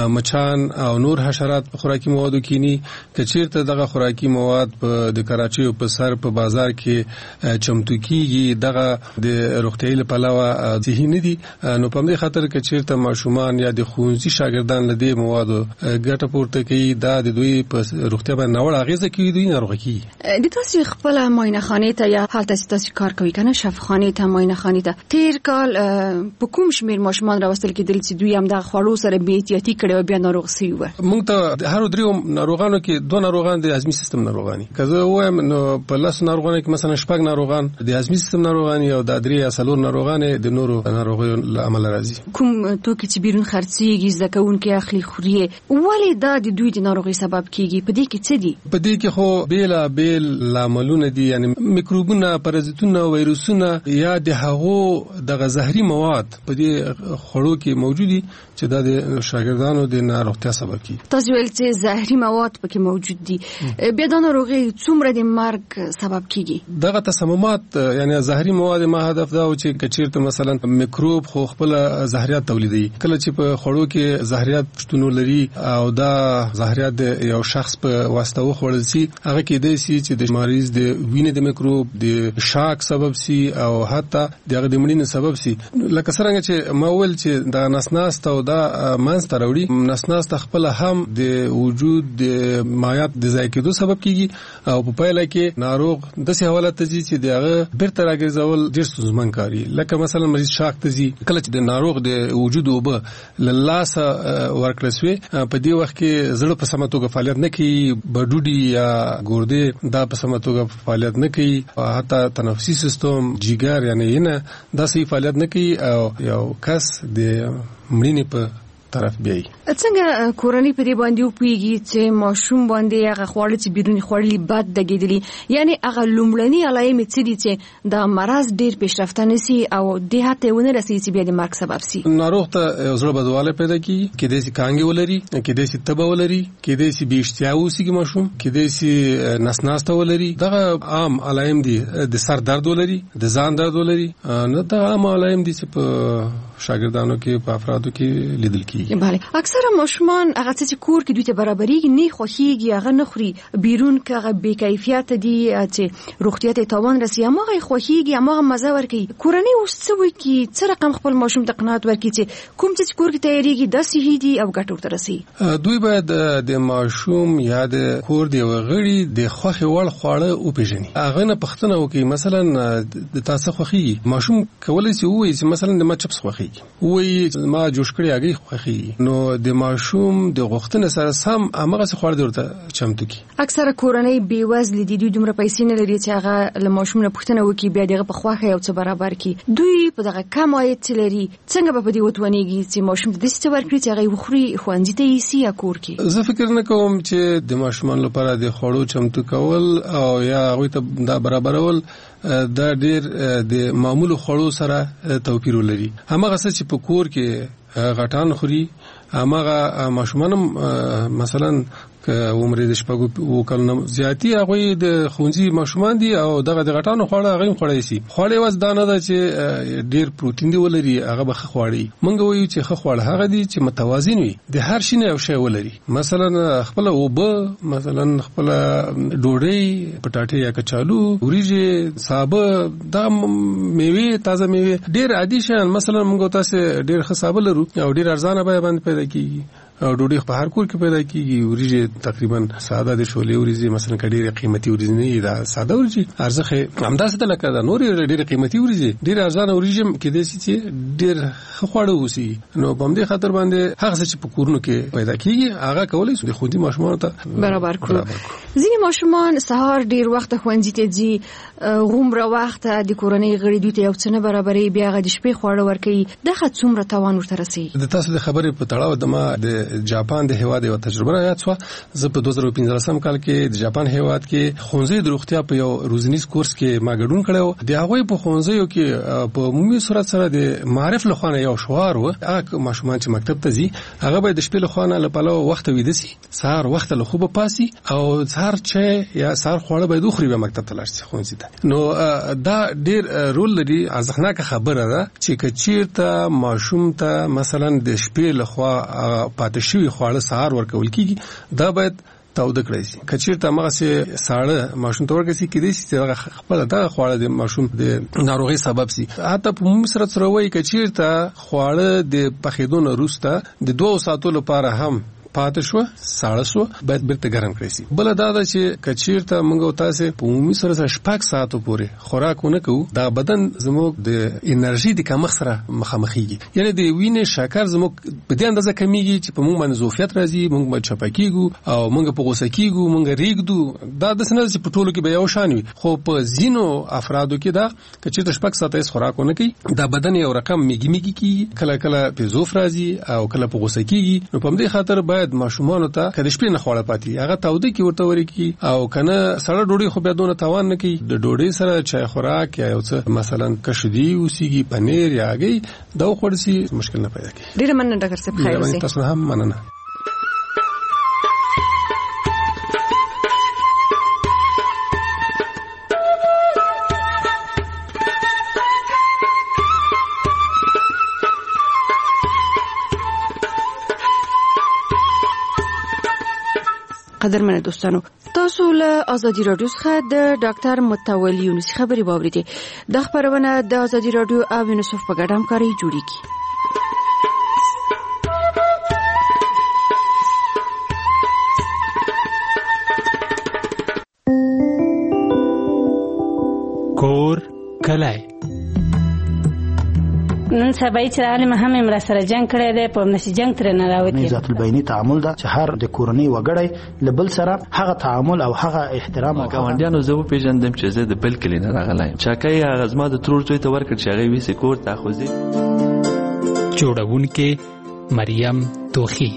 مچان او نور حشرات په خوراکي موادو کینی. که چیرته دغه خوراکي مواد په د کراچۍ او په سر په بازار کې چمتو کیږي دغه د روغتیايي لپاره صحیح نه دي، نو په دې خاطر که چیرته ماشومان یا د ښوونځي شاګردان له دې موادو ګټه پورته کوي دا د دوی په روغتیا باندې ناوړه اغیزه کوي، دوی ناروغه کیږي. د تاسو خپل معاینه خانه ته یا حالت تاسو کار کوي کنه شفاخانه ته معاینه خانه ته تیر کال په کوم شمیر ماشومان راوستل کېدل چې دوی هم د خوړو سره بې احتیاطي کړي او بیا ناروغ شوي وو؟ موږ ته هر دریو ناروغانو کې دوه ناروغان د هضمي سیستم ناروغان، که زه وایم نو په لس ناروغانو کې مثلا شپږ ناروغان د هضمي سیستم ناروغان او د درې یا څلور ناروغان د نورو ناروغیو له امله راځي. کوم توکي چې بیرون خرڅېږي زده کوونکي اخلي خوري، ولې دا د دوی د ناروغۍ سبب کیږي؟ په دې کې څه دي؟ په دې کې خو بیلا بیل لاملونه دي، یعنی میکروبونه، پرازیتونه، وایروسونه یا د هغو دغه زهري مواد په دې خوړو کې موجود دي چې دا د شاګردانو د ناروغتیا سبب کیږي. تاسو ویل چې زهري مواد پکې موجود دي، بیا د ناروغۍ څومره د مرګ سبب کیږي؟ دغه تسممات یعنی زهري مواد ما هدف دا و چې کچیرته مثلا میکروب خو خپل زهريات تولیدوي، کله چې په خوړو کې زهريات شتون لري او دا زهريات د یو شخص په واسطه وخوړل شي، هغه کې د سي چې د مریض د وینې د میکروب د شاک سبب سي او حتی دغه د مړینې سبب سي. لکه څنګه چې ما ویل چې دا نسناست او دا منځته راوړي، نسناست خپل هم د وجود د مایعات د ضایع کېدو سبب کیږي او په پایله کې ناروغ داسې حالت ته ځي چې دغه بیرته راګرځول ډېر ستونزمن کاري. لکه مثلا مریض شاک ته ځي، کله چې د ناروغ د وجود اوبه له لاسه ورکړل شوې په دې وخت کې زړه په سمه توګه فعالیت نه کوي، بډوډي یا ګردې دا په سمه توګه فعالیت نه کوي، حتی تنفسي سیستم، جګر یعنی نه دا صحیح فعالیت نه کوي او یو کس د مړینې په طرف بیاي. څنګه کورنۍ په دې باندې وپوهیږي چې ماشوم باندې هغه خواړه چې بیرونی خوړلي بد دګېدلي، یعنی هغه لومړني علایمې څه دي چې دا مرض ډېر پیشرفته نشي او د هته ونه رسېږي چې بیا د مرګ سبب شي؟ ناروغ ته زړه بدواله پیدا کیږي، کېدای شي کانګې ولري، کېدای شي تبه ولري، کېدای شي بې اشتها اوسېږي ماشوم، کېدای شي نسناسته ولري. دغه عام علایم دي. د سر درد ولري، د ځان درد ولري، نه دا عام علایم دي چې په شاګردانو کې په افرادو کې لیدل کیږي. کیږي. بله اکثره ماشومان هغه چې کور کې دوی ته برابرېږي نه خوښيږي هغه نه خوري بیرون کې هغه بې کیفیت دي چې روغتیا ته تاوان رسي هغه خوښيږي هغه مزه ورکي. کورنۍ اوس څه وکړي څه رقم خپل ماشوم ته قناعت ورکړي چې کوم چې کور کې تیاریږي د صحي دي او ګټور ته رسي. دوی باید د ماشوم یا د کور دی وغړي د خوخي وړ خواړه او پیژني. هغه نه پښتنه وکي مثلا د تاسو خوخي ماشوم کولای شي وایي چې مثلا د ما چپس خوخي وایي ما جوش کړی هغه خوخي نو د ماشوم د غوښتنې سره سم هغه څه خواړه ورته چمتو کی. اکثره کورنۍ بې وزله دي دوی دومره پیسې نه لري چې هغه له ماشوم نه پښتنه وکي بیا دغه په خوخه او څه برابر کی. دوی په دغه کم عاید لري څنګه په دې وتونیږي چې ماشوم د دې څه ورکړي چې هغه وخوري خوندې ته یې سی کور کې. زه فکر نه کوم چې د ماشومان لپاره د خوړو چمتو کول او یا هغه ته دا برابرول دا ډیر د معمول خوړو سره توپیر لري. همغه څه چې په کور کې غټان خوري همغه ماشومان مثلا که عمر د شپږو وکړنه زیاتی هغه د خونځي ماشومان دي او دغه د غټانو خواړه هغه خوړای شي. خواړې واز دانه ده چې ډیر پروتین دی ولري هغه به خوړی. مونږ وایو چې خه خواړه هغه دي چې متوازن وي د هر شي نه یو شی ولري. مثلا خپل اوبه مثلا خپل ډوډۍ پټاټې یا کچالو وریجې سابه دا میوه تازه میوه ډیر عادي شي. مثلا مونږ تاسو ډیر خصابه لرو او ډیر ارزانه به باندې پیدا کیږي او ډوډۍ په هر کور کې پیدا کیږي. وریجې تقریبا ساده د شولې وریجې مثلا کډيره قیمتي وریجې نه دا ساده وریجې ارزخه همداسې د لکه دا نور ډېر قیمتي وریجې ډېر ارزانه وریجې کې دي چې ډېر خواړه وسی. نو په دې خاطر باندې هغه چې په کورونو کې پیدا کیږي هغه کولای شي د خودي ماشومان ته برابر کړو. ځینې ماشومان سهار ډېر وخت ښوونځي ته ځي غومره وخت د کورنۍ غړي دوی ته یو څه نه برابرې بیا هغه د شپې خواړه ورکوي دغه څومره تاوان ورته رسي. د تاسو د خبرې په تړاو د ما د جاپان د هیواد یو تجربه را یاد شو. زه په دوه زره پنځلسم کال کې د جاپان هیواد کې خونځي د روغتیا په یو روزنیز کورس کې ما ګډون کړو. د هغه په خونځیو کې په عمومي صورت سره د معرف لخوانه یو شوار و هغه ماشومان چې مکتب ته ځي هغه به د شپې لخوانه لپاره وخت ویده سي سهار وخت له خوب پاسي او سهار چې یا سهار خوړه به دوخري به مکتب ته لاړ شي خونځي ته. نو دا ډیر رول لري. ارزښتناک خبره ده چې کچیرته ماشوم ته مثلا د شپې لخوا پاتې شوی خواړه سهار ورکول کیږي دا باید تاوده کړی شي. کچیرته هغه سي ساړه ماشوم ته ورکړي کېدای شي چې خپل دا خواړه د ماشوم د ناروغي سبب سي. حتی په مصر سره وایي کچیرته خواړه د پخېدو نه وروسته د دوه ساعتو لپاره هم پاتې شو ساړه شو باید بیرته ګرم کړی شي. بل دا ده چې کچیرته موږ تاسو په عمومي سره شپږ ساعتو پورې خوراک ونه کوو دا بدن زموږ د انرژي د کمښت سره مخامخېږي. یعنی د وینې شکر زموږ په دې اندازه کمیږي چې په موږ باندې ظرفیت راځي موږ باندې چپکیږو او موږ په غوسه کیږو موږ ریګدو. دا د سنل چې په ټولو کې به یو شان وي خو په زینو افرادو کې دا کچیرته شپږ ساعته خوراک ونه کوي دا بدن یو رقم میګي میګي کیږي کله کله په ظرف راځي او کله په غوسه کیږي. نو په دې خاطر باید ماشومان ته کله شپې نه خوړه پاتې هغه تاوده کی ورته ورکی او کنه سړه ډوډۍ خو بیا دونه تاوان نه کوي. د ډوډۍ سره چای خوراک یا یو څه مثلا کشدي اوسېږي پنیر یا هګۍ دا خوړسي مشکل نه پیدا کوي. ډیره مننه ډاکټر صاحب خیر اوسئ. تاسو هم مننه. قدرمن دوستانو تاسو له ازادي رادیو څخه د ډاکټر متولي یونس خبري واوریدئ. د خبرونه د ازادي رادیو او یونیسف په ګډه همکاري جوړیږي. کور کلای نن سبا چې عالم هم امر سره جنگ کړی دی په نشي جنگ تر نه راوتی. ذات البینی تعامل دا چې هر د کورنۍ وګړی لبل سره هغه تعامل او هغه احترام او ګاونډیانو زه په پیژندم چې زه د بل کلی نه راغلایم. چاکای هغه زما د ترور زوی ته ورکړ چې هغه ویسه کور ته خوځي. جوړونکې مریم توخی.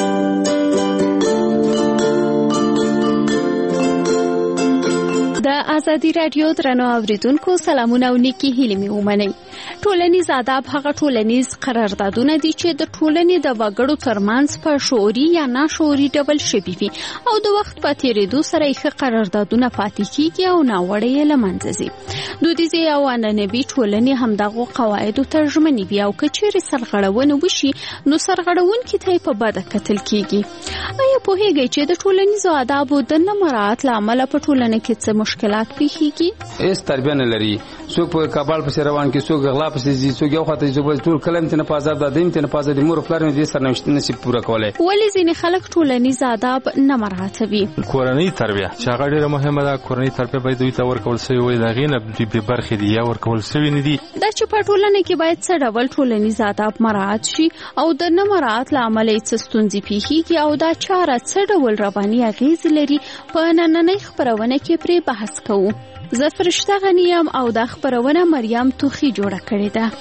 د ازادي راډیو درنو اوریدونکو سلامونه او نیکی هیلې مې ومنئ. ټولنیز آداب هغه ټولنیز قراردادونه دي چې د ټولنې د وګړو ترمنځ په شعوري یا ناشعوري ډول شوي وي او د وخت په تیریدو سره یې قراردادونه پاتې کیږي او ناوړه یې له منځه ځي. دودیزې او عنعنوي ټولنې همدغو قواعدو ته ژمنې وي او که چیرې سرغړونه وشي نو سرغړونکي ته یې په بده کتل کیږي. آیا پوهیږئ چې د ټولنیزو آدابو د نه مراعات له امله په ټولنه کې څه مشکلات پیښیږي؟ هیڅ تربیه نه لري. څوک په کابل پسې روان کې، څوک غلا پسې ځي، څوک یو خواته ځي، ټول کلم ته نه په عذاب د دین ته نه په عذاب د مور پلار نه دي سرنوشت نشي پوره کولای. ولې ځینې خلک ټولنیز آداب نه مراعاتوي؟ کورنۍ تربیه چې هغه ډېره مهمه ده. کورنۍ تربیه باید دوی ته ورکول شوی وي، د هغې نه دوی بې برخې دي یا ورکول شوي نه دي. دا چې په ټولنه کې باید څه ډول ټولنیز آداب مراعات شي او د نه مراعات له امله یې څه ستونزې پیښیږي او دا چاره څه ډول رواني اغېزې لري، په نننۍ خپرونه کې پرې بحث کوو. زه فرشته غنی یم او دا خپرونه مریم توخی جوړه کړې ده.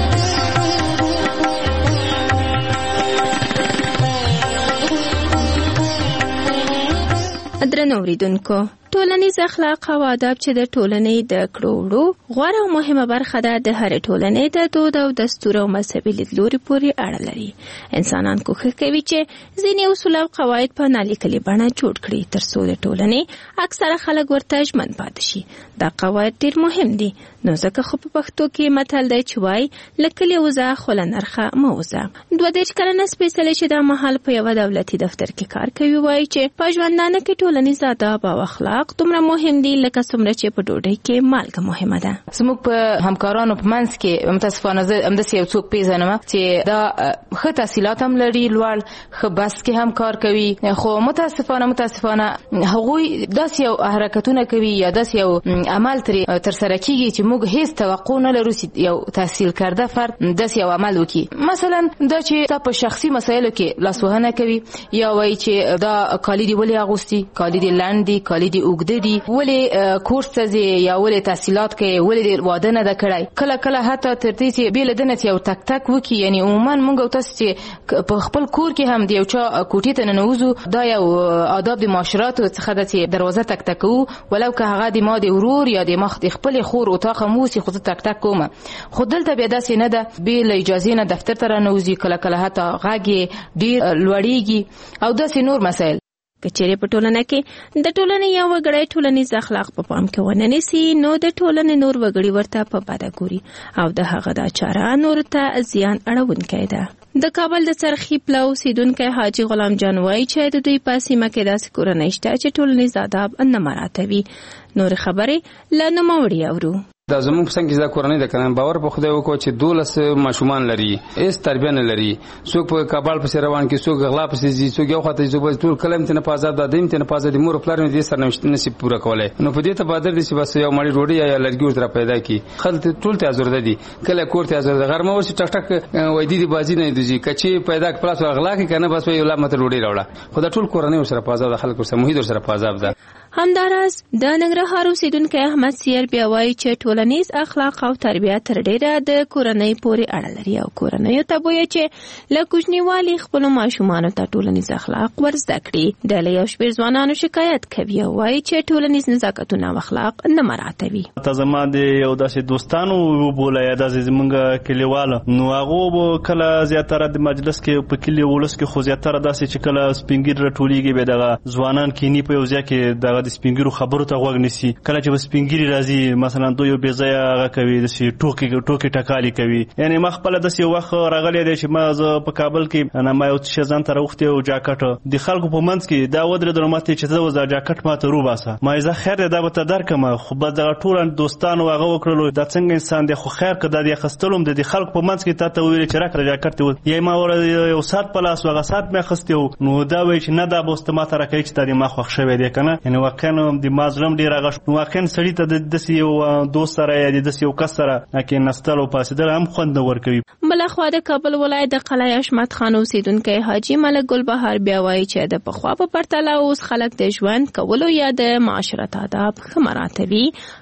درنو اوریدونکو، ټولنیز اخلاق او آداب چې د ټولنې د کړو غوره او مهمه برخه ده، د هرې ټولنې د دود او دستور او مذهبي لیدلوري پورې اړه لري. انسانان کوښښ کوي چې ځینې اصول او قواعد په نالیکلي بڼه جوړ کړي تر څو د ټولنې اکثره خلک ورته ژمن پاتې شي. دا قواعد ډېر مهم دي، نو ځکه خو په پښتو کې متل دی چې وایي له کلي وځه خو له نرخه مه وځه. دوه دېرش کلنه سپېڅلې چې دا مهال په یوه دولتي دفتر کې کار کوي وایي چې په ژوندانه کې ټولنیز آداب او اخلاق دومره مهم دي لکه څومره چې په ډوډۍ کې مالګه مهمه ده. زموږ په همکارانو په منځ کې متاسفانه زه همداسې یو څوک پیژنم چې دا ښه تحصیلات هم لري، لوړ ښه بس کې هم کار کوي، خو متاسفانه متاسفانه هغوی داسې یو حرکتونه کوي یا داسې یو عمل ترې ترسره کیږي چې موږ هیڅ توقع نه لرو چې یو تحصیل کرده فرد داسې یو عمل وکړي. مثلا دا چې تا په شخصي مسایلو کې لاسوهنه کوي یا وایي چې دا کالي دې ولې اغوستي، کالي دې لنډ دي، کالي دې اوږده دي، ولې کورس ته ځې یا ولې تحصیلات کوي، ولې دې واده نه ده کړی. کله کله حتی تر دې چې بې له ده نه چې یو تک تک وکړي. یعنې عموما موږ او تاسو چې په خپل کور کې هم د یو چا کوټې ته ننوځو، دا یو آداب د معاشراتو څخه ده چې دروازه تک تک کوو، ولو که هغه د ما د ورور یا د ما د خپلې خور اتاق هم اوسي خو زه تک تک کوم. خو دلته بیا داسې نه ده، بې له اجازې نه دفتر ته رانوځي، کله کله حتی غږ یې ډېر لوړېږي او داسې نور مسایل. که چیرې په ټولنه کې د ټولنې یو وګړی ټولنیز اخلاق په پام کې ونه نیسي نو د ټولنې نور وګړي ورته په بده ګوري او د هغه دا چاره نور ته زیان اړونکی ده. د کابل د څرخي پلو اوسیدونکی حاجي غلام جان وایي چې د دوی په سیمه کې داسې کورنۍ شته چې ټولنیز آداب نه مراعاتوي. نور خبرې له نوموړي اورو. دا زموږ په څنګ کې دا کورنۍ ده کنه، باور په خدای وکړو چې دولس ماشومان لري، هیڅ تربیه نه لري. څوک په کابل پسې روان کې، څوک غلا پسې ځي، څوک یو خواته ځي، ټول کلم ته نه په عذاب د دین ته نه په عذاب د مور پلار نه دي سرنوشت نشي پوره کولای. نو په دې ته بادر دي چې بس یو مړی ډوډۍ یا لرګي ورته پیدا کی خلک ټول ته ازرده دي، کله کور ته ازرده غرمه ورسې ټک ټک وای دي دي بازی نه دي کچې پیدا پلاس غلا کې کنه بس یو لا مت ډوډۍ راوړه. خو دا ټول کورنۍ سره په عذاب د خلکو سره محیط سره په عذاب ده. همداراز د ننګرهار اوسیدونکی احمد سیر بیا وایي چې ټولنیز اخلاق او تربیه تر ډیره د کورنۍ پورې اړه لري او کورنۍ ته وایي چې له کوچنیوالي خپل ماشومانو ته ټولنیز اخلاق ورزده کړي. د یو شمېر ځوانانو شکایت کوي او وایي چې ټولنیز نزاکتونه او اخلاق نه مراعاتوي. ته زما د یو داسې دوستانو وبوله یا داسې زمونږ کلیواله نو هغو کله زیاتره د مجلس کې په کلي ولس کې خو زیاتره داسې چې کله سپین ږیري راټولېږي بیا دغه ځوانان کیني په یو ځای کې دغه د سپین ږیرو خبرو ته غوږ نیسي. کله چې به سپین ږیري راځي مثلا دوی یو بې ځایه هغه کوي داسې ټوکې ټوکې ټکالې کوي. یعنې ما خپله داسې یو وخت راغلی دی چې ما زه په کابل کې ما یو څه ځان ته راوښتی یو جاکټ د خلکو په منځ کې دا ودرېدلو ما ته چې زه دا جاکټ ما ته روباسه. ما یې زه خیر دی دا به ته درکړم، خو به دغه ټول دوستانو هغه وکړلو دا څنګه انسان دی، خو خیر که دا د اخیستلو هم د خلکو په منځ کې تا ته وویلې چې راکړه جاکټ دې یا ما ور یو ساعت په لاس و هغه ساعت مې اخیستی و نو دا وایي چې نه دا به اوس ته ما ته راکوي چې دا د ما خوښ شوی دی که نه. یعنې واقعا د ما زړه هم ډېر هغه نو واقعا سړي ته د داسې یو دوست سره یا د داسې یو کس سره کېناستل او پاڅېدل هم خوند نه ورکوي. بلخوا د کابل ولایت د قلعه اشمت خان اوسیدونکی حاجي ملک ګلبهار بیا وایي چې د پخوا په پرتله اوس خلک د ژوند کولو یا د معاشرت آداب ښه مراعاتوي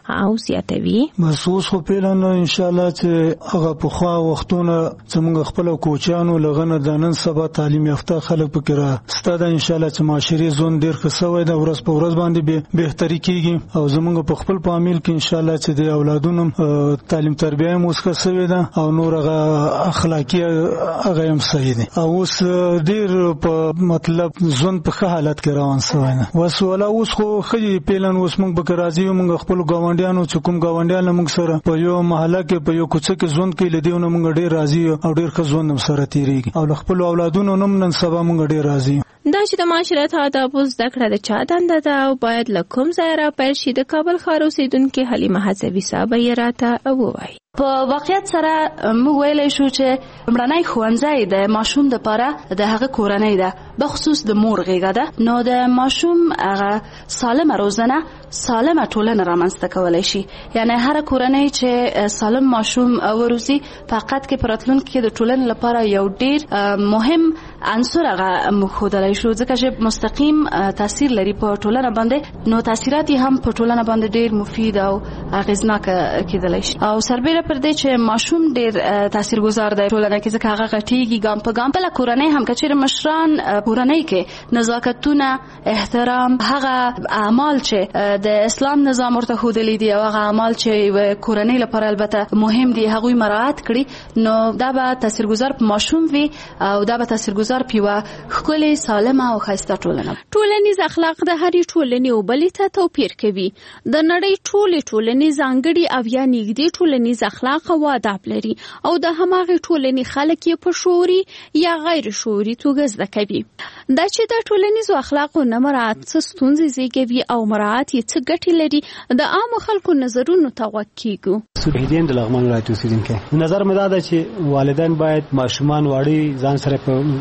او زیاتوي محسوس خو پیلن ان شاء الله چې هغه په خوا وختونه څنګه خپل کوچانو لغنه د نن سبا تعلیم یافته خلک پکې را ستاده ان شاء الله چې معاشري زون ډیر خسوي د ورځ په ورځ باندې به بهتري کیږي او زمونږ په خپل فامیل کې ان شاء الله چې د اولادونو تعلیم تربیه مو ښه شوی ده او نور هغه اخلاقی هغه هم صحیح دي او اوس ډیر په مطلب زون په ښه حالت کې روان شوی نه وسوله اوس خو خې پیلن اوس موږ به راځي موږ خپل ګاونډیانو چې کوم ګاونډیان موږ سره په یو محله کې په یو کوڅه کې ژوند کوي لدیونه موږ ډیر راضي او ډیر ښه ژوند هم سره تیریږي او خپل اولادونو نن نن سبا موږ ډیر راضي. دا چې د معاشرت آداب زده کړه د چا دنده ده او باید له کوم ځای را پیل شي د کابل ښار اوسیدونکي حلیمه حسبي صاحب یې راته ووایي. په واقعیت سره موږ ویلی شو چې لومړنی ښوونځی د ماشوم دپاره د هغه کورنۍ ده بخصوص د مور غېږه ده نو د ماشوم هغه سالمه روزنه سالمه ټولنه رامنځته کولی شي یعنی هره کورنۍ چې سالم ماشوم وروزي فقط کې په راتلونکي کې د ټولنې لپاره یو ډیر مهم عنصر هغه موږ ښودلی شو ځکه چې مستقیم تاثیر لري په ټولنه باندې نو تاثیرات یې هم په ټولنه باندې ډیر مفید او اغېزناکه کېدلی شي او سربیره پر دې چې ماشوم ډیر تاثیرګذار دی ټولنه کې ځکه هغه غټیږي ګام په ګام بله کورنۍ هم که چیرې مشران کورنۍ کې نزاکتونه احترام هغه اعمال چې د اسلام نظام ورته ښودلی دي او هغه اعمال چې کورنۍ لپاره البته مهم دي هغوی مراعات کړي نو دا به تاثیرګذار په ماشوم وي او دا به تاثیرګذار په یوه ښکلې سالمه او ښایسته ټولنه. ټولنیز اخلاق د هرې ټولنې او بلې ته توپیر کوي. د نړۍ ټولې ټولنې ځانګړي او یا نږدې ټولنیز اخلاق او آداب لري او د هماغې ټولنې خلک یې په شعوري یا غیر شعوري توګه زده کوي. دا چې د ټولنیزو اخلاقو نه مراعات څه ستونزې زیږوي او مراعات یې څه ګټې لري د عامو خلکو نظرونو ته غوږ کیږو. سپهیدین د لغمان ولایت اوسیدونکی نظر مې دا ده چې والدین باید ماشومان واړي ځان سره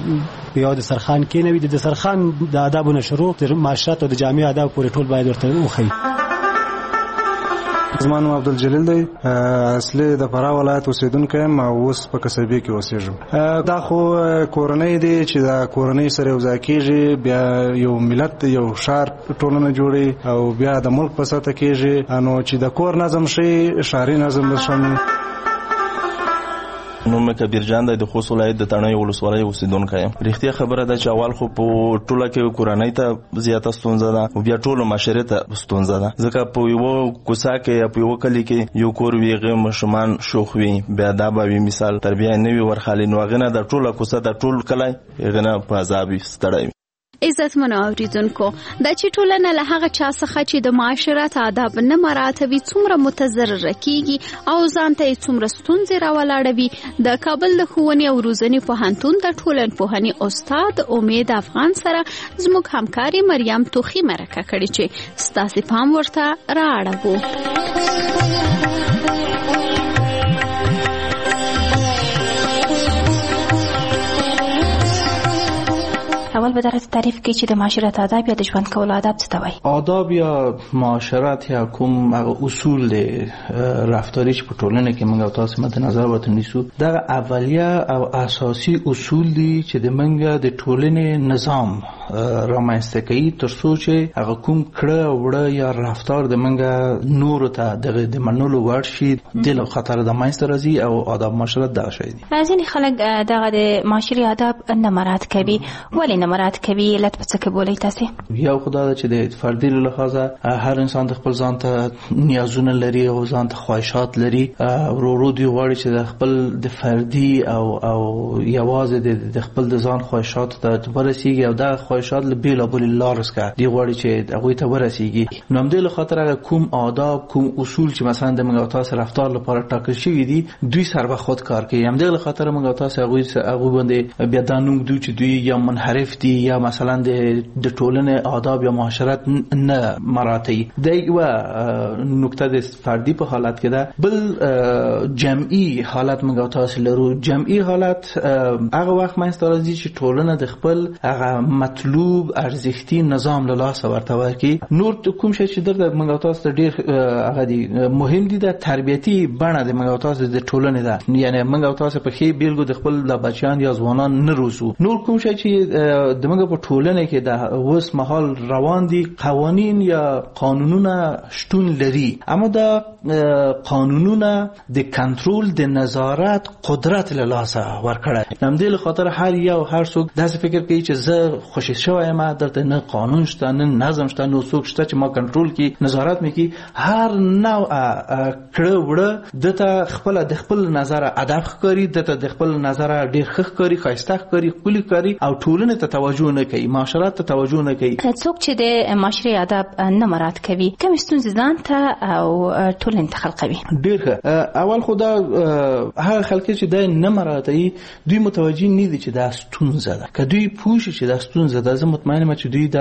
په یو دسترخوان کېنوي د دسترخوان د آدابو نه شروع تر معاشرت او د جامع آداب پورې ټول باید ورته وښیي. زما نوم عبدالجلیل دی اصلي د فراه ولایت اوسیدونکی یم او اوس په کسبي کې اوسېږم. دا خو کورنۍ دی چې دا کورنۍ سره یو ځای کېږي بیا یو ملت یو ښار ټولنه جوړي او بیا د ملک په سطح کېږي نو چې د کور نظم شي ښاري نظم به شم. نوم مې کبیر جان دی د خوست ولایت د تڼیو ولسوالۍ اوسېدونکی یم. رښتیا خبره ده چې اول خو په ټوله کې کورنۍ ته زیاته ستونزه ده او بیا ټولو معاشرې ته ستونزه ده ځکه په یوه کوڅه کې یا په یوه کلي کې یو کور وي هغې ماشومان شوخ وي بیا دا به وي مثال تربیه نه وي ورخالي نو هغې نه د ټوله کوڅه د ټول کلی هغې نه په عذاب وي ستړی وي. عزتمنو اوریدونکو دا چې ټولنه له هغه چا څخه چې د معاشرت آداب نه مراعاتوي څومره متضرره کیږي او ځان ته یې څومره ستونزې راولاړوي د کابل د ښوونې او روزنې پوهنتون د ټولنپوهنې استاد امید افغان سره زموږ همکارې مریم توخي مرکه کړې چې ستاسې پام ورته رااړوو. اول به درته تعریف کې چې د معاشرت آداب یا د ژوند کولو آداب څه ته وایي. آداب یا معاشرت یا کوم اصول رفتاری چې په ټولنه کې موږ او تاسو مد نظر ورته نیسو دا اولیه او اساسي اصول دي چې د موږ د ټولنې نظام رامنځته کوي تر څو چې هغه کوم کړه وړه یا رفتار د موږ نور ته دغه د منلو وړ شي د خطر د منځته راځي او آداب معاشرت دا شي دي. ځینې خلک دغه د معاشري آداب نه مراعات کوي ولې نه مراعات کوي علت په څه کې بولئ تاسې؟ یو خو دا ده چې د فردي له لحاظه هر انسان د خپل ځان ته نیازونه لري او ځان ته خواهشات لري ورو ورو دوی غواړي چې د خپل د فردي او او یوازې د خپل د ځان خواهشاتو ته ورسیږي او دا خواهشات له بېلابېلو لارو څخه دوی غواړي چې هغوی ته ورسیږي نو همدې له خاطر هغه کوم آداب کوم اصول چې مثلا د موږ او تاسو رفتار لپاره ټاکل شوي دي دوی سر به خود کار کوي همدې له خاطر موږ او تاسو هغوی هغوی باندې بیا دا نوم ږدو چې دوی یا منحرف دي یا مثلا د د ټولنې آداب یا معاشرت نه مراعاتوي. دا یوه نکته د فردي په حالت کې ده. بل جمعي حالت موږ او تاسو لرو. جمعي حالت هغه وخت منځته راځي چې ټولنه د خپل هغه مطلوب ارزښتي نظام له لاسه ورته ورکړي. نور کوم شی چې درته موږ او تاسو ډېر هغه دي مهم دي د تربیتي بڼه د موږ او تاسو د ټولنې ده یعنی موږ او تاسو په ښې بیلګو د خپل د بچیان یا ځوانان نه روزو. نور کوم شی چې د موږ په ټولنه کې د اوس مهال روان دي قوانین یا قانونونه شتون لري، اما دا قانونونه د کنټرول د نظارت قدرت له لاسه ورکړی. نو دې خاطر هر یو هر څوک داسې فکر کوي چې زه خوشی شوم درته نه قانون شته نه نظم شته نو څوک شته چې ما کنټرول کی نظارت میکي. هر نوع کړه وړه دته خپل د خپل نظر ادب ښکاري، دته د خپل نظر ډیر ښه ښکاري، ښایسته ښکاري، ښکلي ښکاري او ټولنه ته توجه نه کوي، معاشرت ته توجه نه کوي. که څوک چې د معاشري ادب نه مراعات کوي کوم ستونزې ځان ته او ټولنې ته خلقوي؟ ډیر ښه. اول خو دا هغه خلک چې د نه مراعاتي دوی متوجه نه دي چې دا ستونزه ده. که دوی پوه شي چې دا ستونزه ده، زه مطمئن یم چې دوی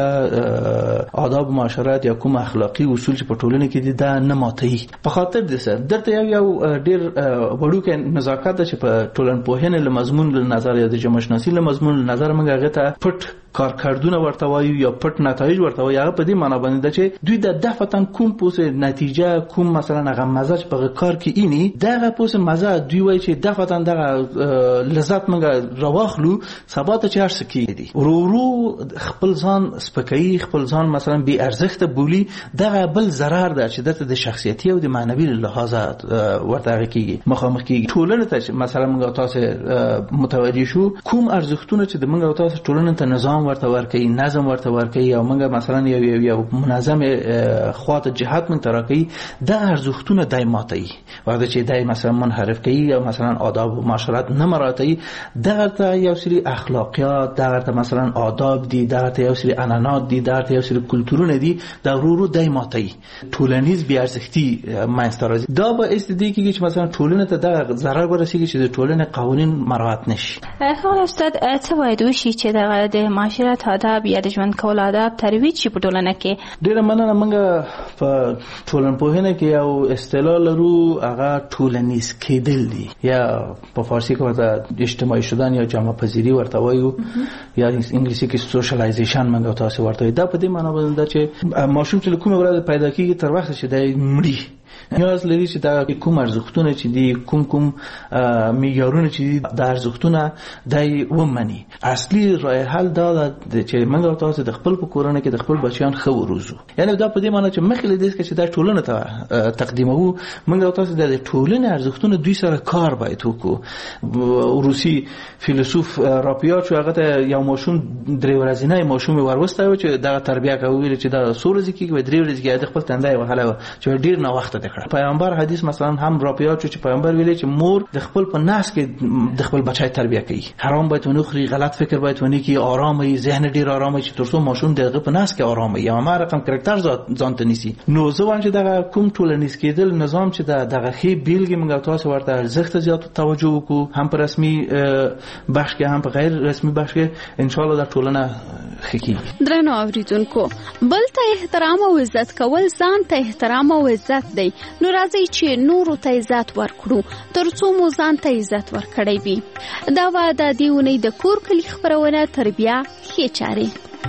د آداب معاشرت یا کوم اخلاقی اصول چې په ټولنه کې دي دا نه ماتوي. په خاطر دې سره درته یو یو ډیر وړوکی نزاکت چې په ټولنپوهنې له مضمون له نظر یا د جامعه شناسي له مضمون له نظر موږ هغه ته پټ کارکردونه ورته وایو یا پټ نتایج ورته وایو. هغه په دې معنی باندې چې دوی د دفتن کوم پوس نتیجه کوم مثلا هغه مزه چې په کار کې اینی دغه پوس مزه دوی وایي چې دفتن دغه لذت موږ راواخلو سبا ته چې هر څه کیدي ورو ورو خپل ځان سپکایي، خپل ځان مثلا بی ارزښت بولی. دغه بل ضرر ده چې د شخصیتي او د معنوي لحاظ ورته کیږي مخامخ کیږي. ټولنه ته مثلا موږ تاسو متوجي شو کوم ارزښتونه چې د موږ تاسو ټولنه ته نظام ورته ورکړي، نظم ورته ورکړي او موږ مثلا یو یو یو منظم خواته جهات من ترقی د ارزښتونه دایماتي وخت چې دای مثلا منحرف کوي او مثلا آداب و معاشرت نه مراعاتي، دغه ته یو سری اخلاقیات، دغه ته مثلا آداب دي، دغه ته یو سری عنعنات دي، دغه ته یو سری کلتورونه دي، د ورو دایماتي ټولنیز بی ارزښتي ماینسته راځي. دا به استدی کیږي چې مثلا ټولنه ته د ضرر ورسیږي چې د ټولنې قوانین مراعات نشي. خو استاد څه وایي دوی چې دغه د معاشرت آداب یا د ژوند کول آداب ترویج شي په ټولنه کې؟ ډیره مننه. موږ په ټولنپوهنه کې یو اصطلاح لرو هغه ټولنیز کېدل دي یا په فارسی کې ورته اجتماعي شدن یا جامعه پذیری ورته وایو یا انګلیسي کې سوشلایزیشن موږ تاسو ورته. دا په دې معنی باندې چې ماشوم چې کومه ورځ پیدا کیږي تر وخت چې د مړي نیاز لري چې دا کوم ارزښتونه چې دي کوم کوم معیارونه چې دي د ارزښتونه دای ومني. اصلي راه حل دا ده چې موږ تاسو د خپل په کورونه کې د خپل بچیان خو وروزو. یعنی دا په دې معنی چې مخکې له دې چې دا ټولنه ته تقدیمو موږ تاسو د ټولنې ارزښتونه دوی سره کار باید وکړو. روسي فیلسوف راپیاچ هغه ته یو ماشوم درې ورځې ماشوم ورسته چې دا تربیه کوي چې دا سورځي کې و درې ورځې کې د خپل تندای وهله چې ډیر نه وخت ده. پیغمبر حدیث مثلا هم راپیاچ چې پیغمبر ویلي چې مور د خپل په ناس کې د خپل بچای تربیه کوي. حرام باید ونه خوري، غلط فکر باید ونه کوي، آرامه ذهن ډیر آرامه چې ترڅو ماشوم دغه په ناس کې آرامه یا ما رقم کریکټر ځان ته نيسي. نو زه وایم چې دغه کوم ټولنیز کېدل نظام چې دغه خې بیلګې موږ تاسو ورته ارزښت زیات توجه وکړو هم په رسمي بخش کې هم په غیر رسمي بخش کې ان شاء الله د ټولنه خکې. درنو اوریدونکو، بل ته احترام او عزت کول ځان ته احترام او عزت دی. نو راځي چې نورو ته عزت ورکړو ترڅو مو ځان ته عزت ورکړی وي. دا وعده دی ونی د کور کلی خبرونه تربیه ښې چارې.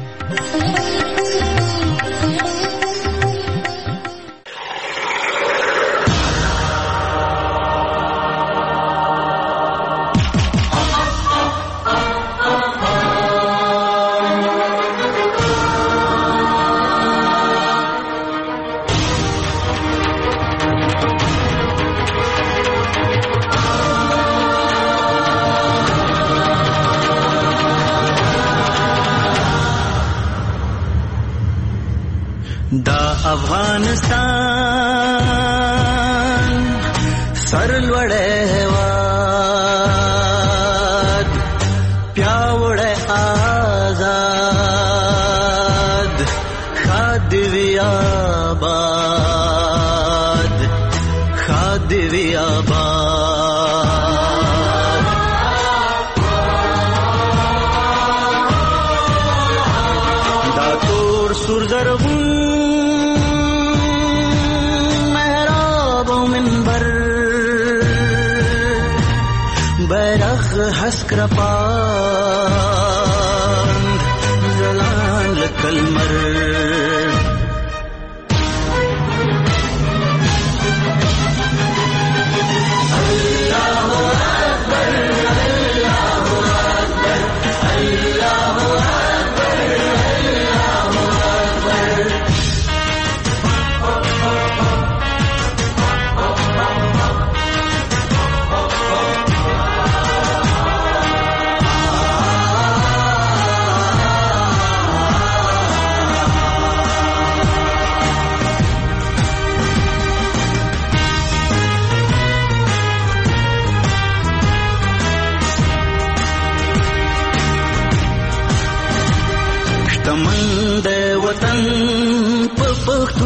دا افغانستان سرلوړی هېواد پیاوړی آزاد ښاد دې وي آباد ښاد دې وي آباد دا تور سور زرغون حسک رپاند زلان لکلمر اللہ اکبر اللہ اکبر اللہ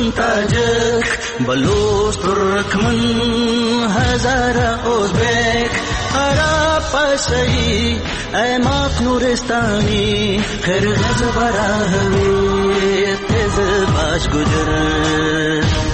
تاجک بلوچ ترکمن هزاره ازبک عرب پسری ایماق نورستانی قرغز براهوی تز باش گجر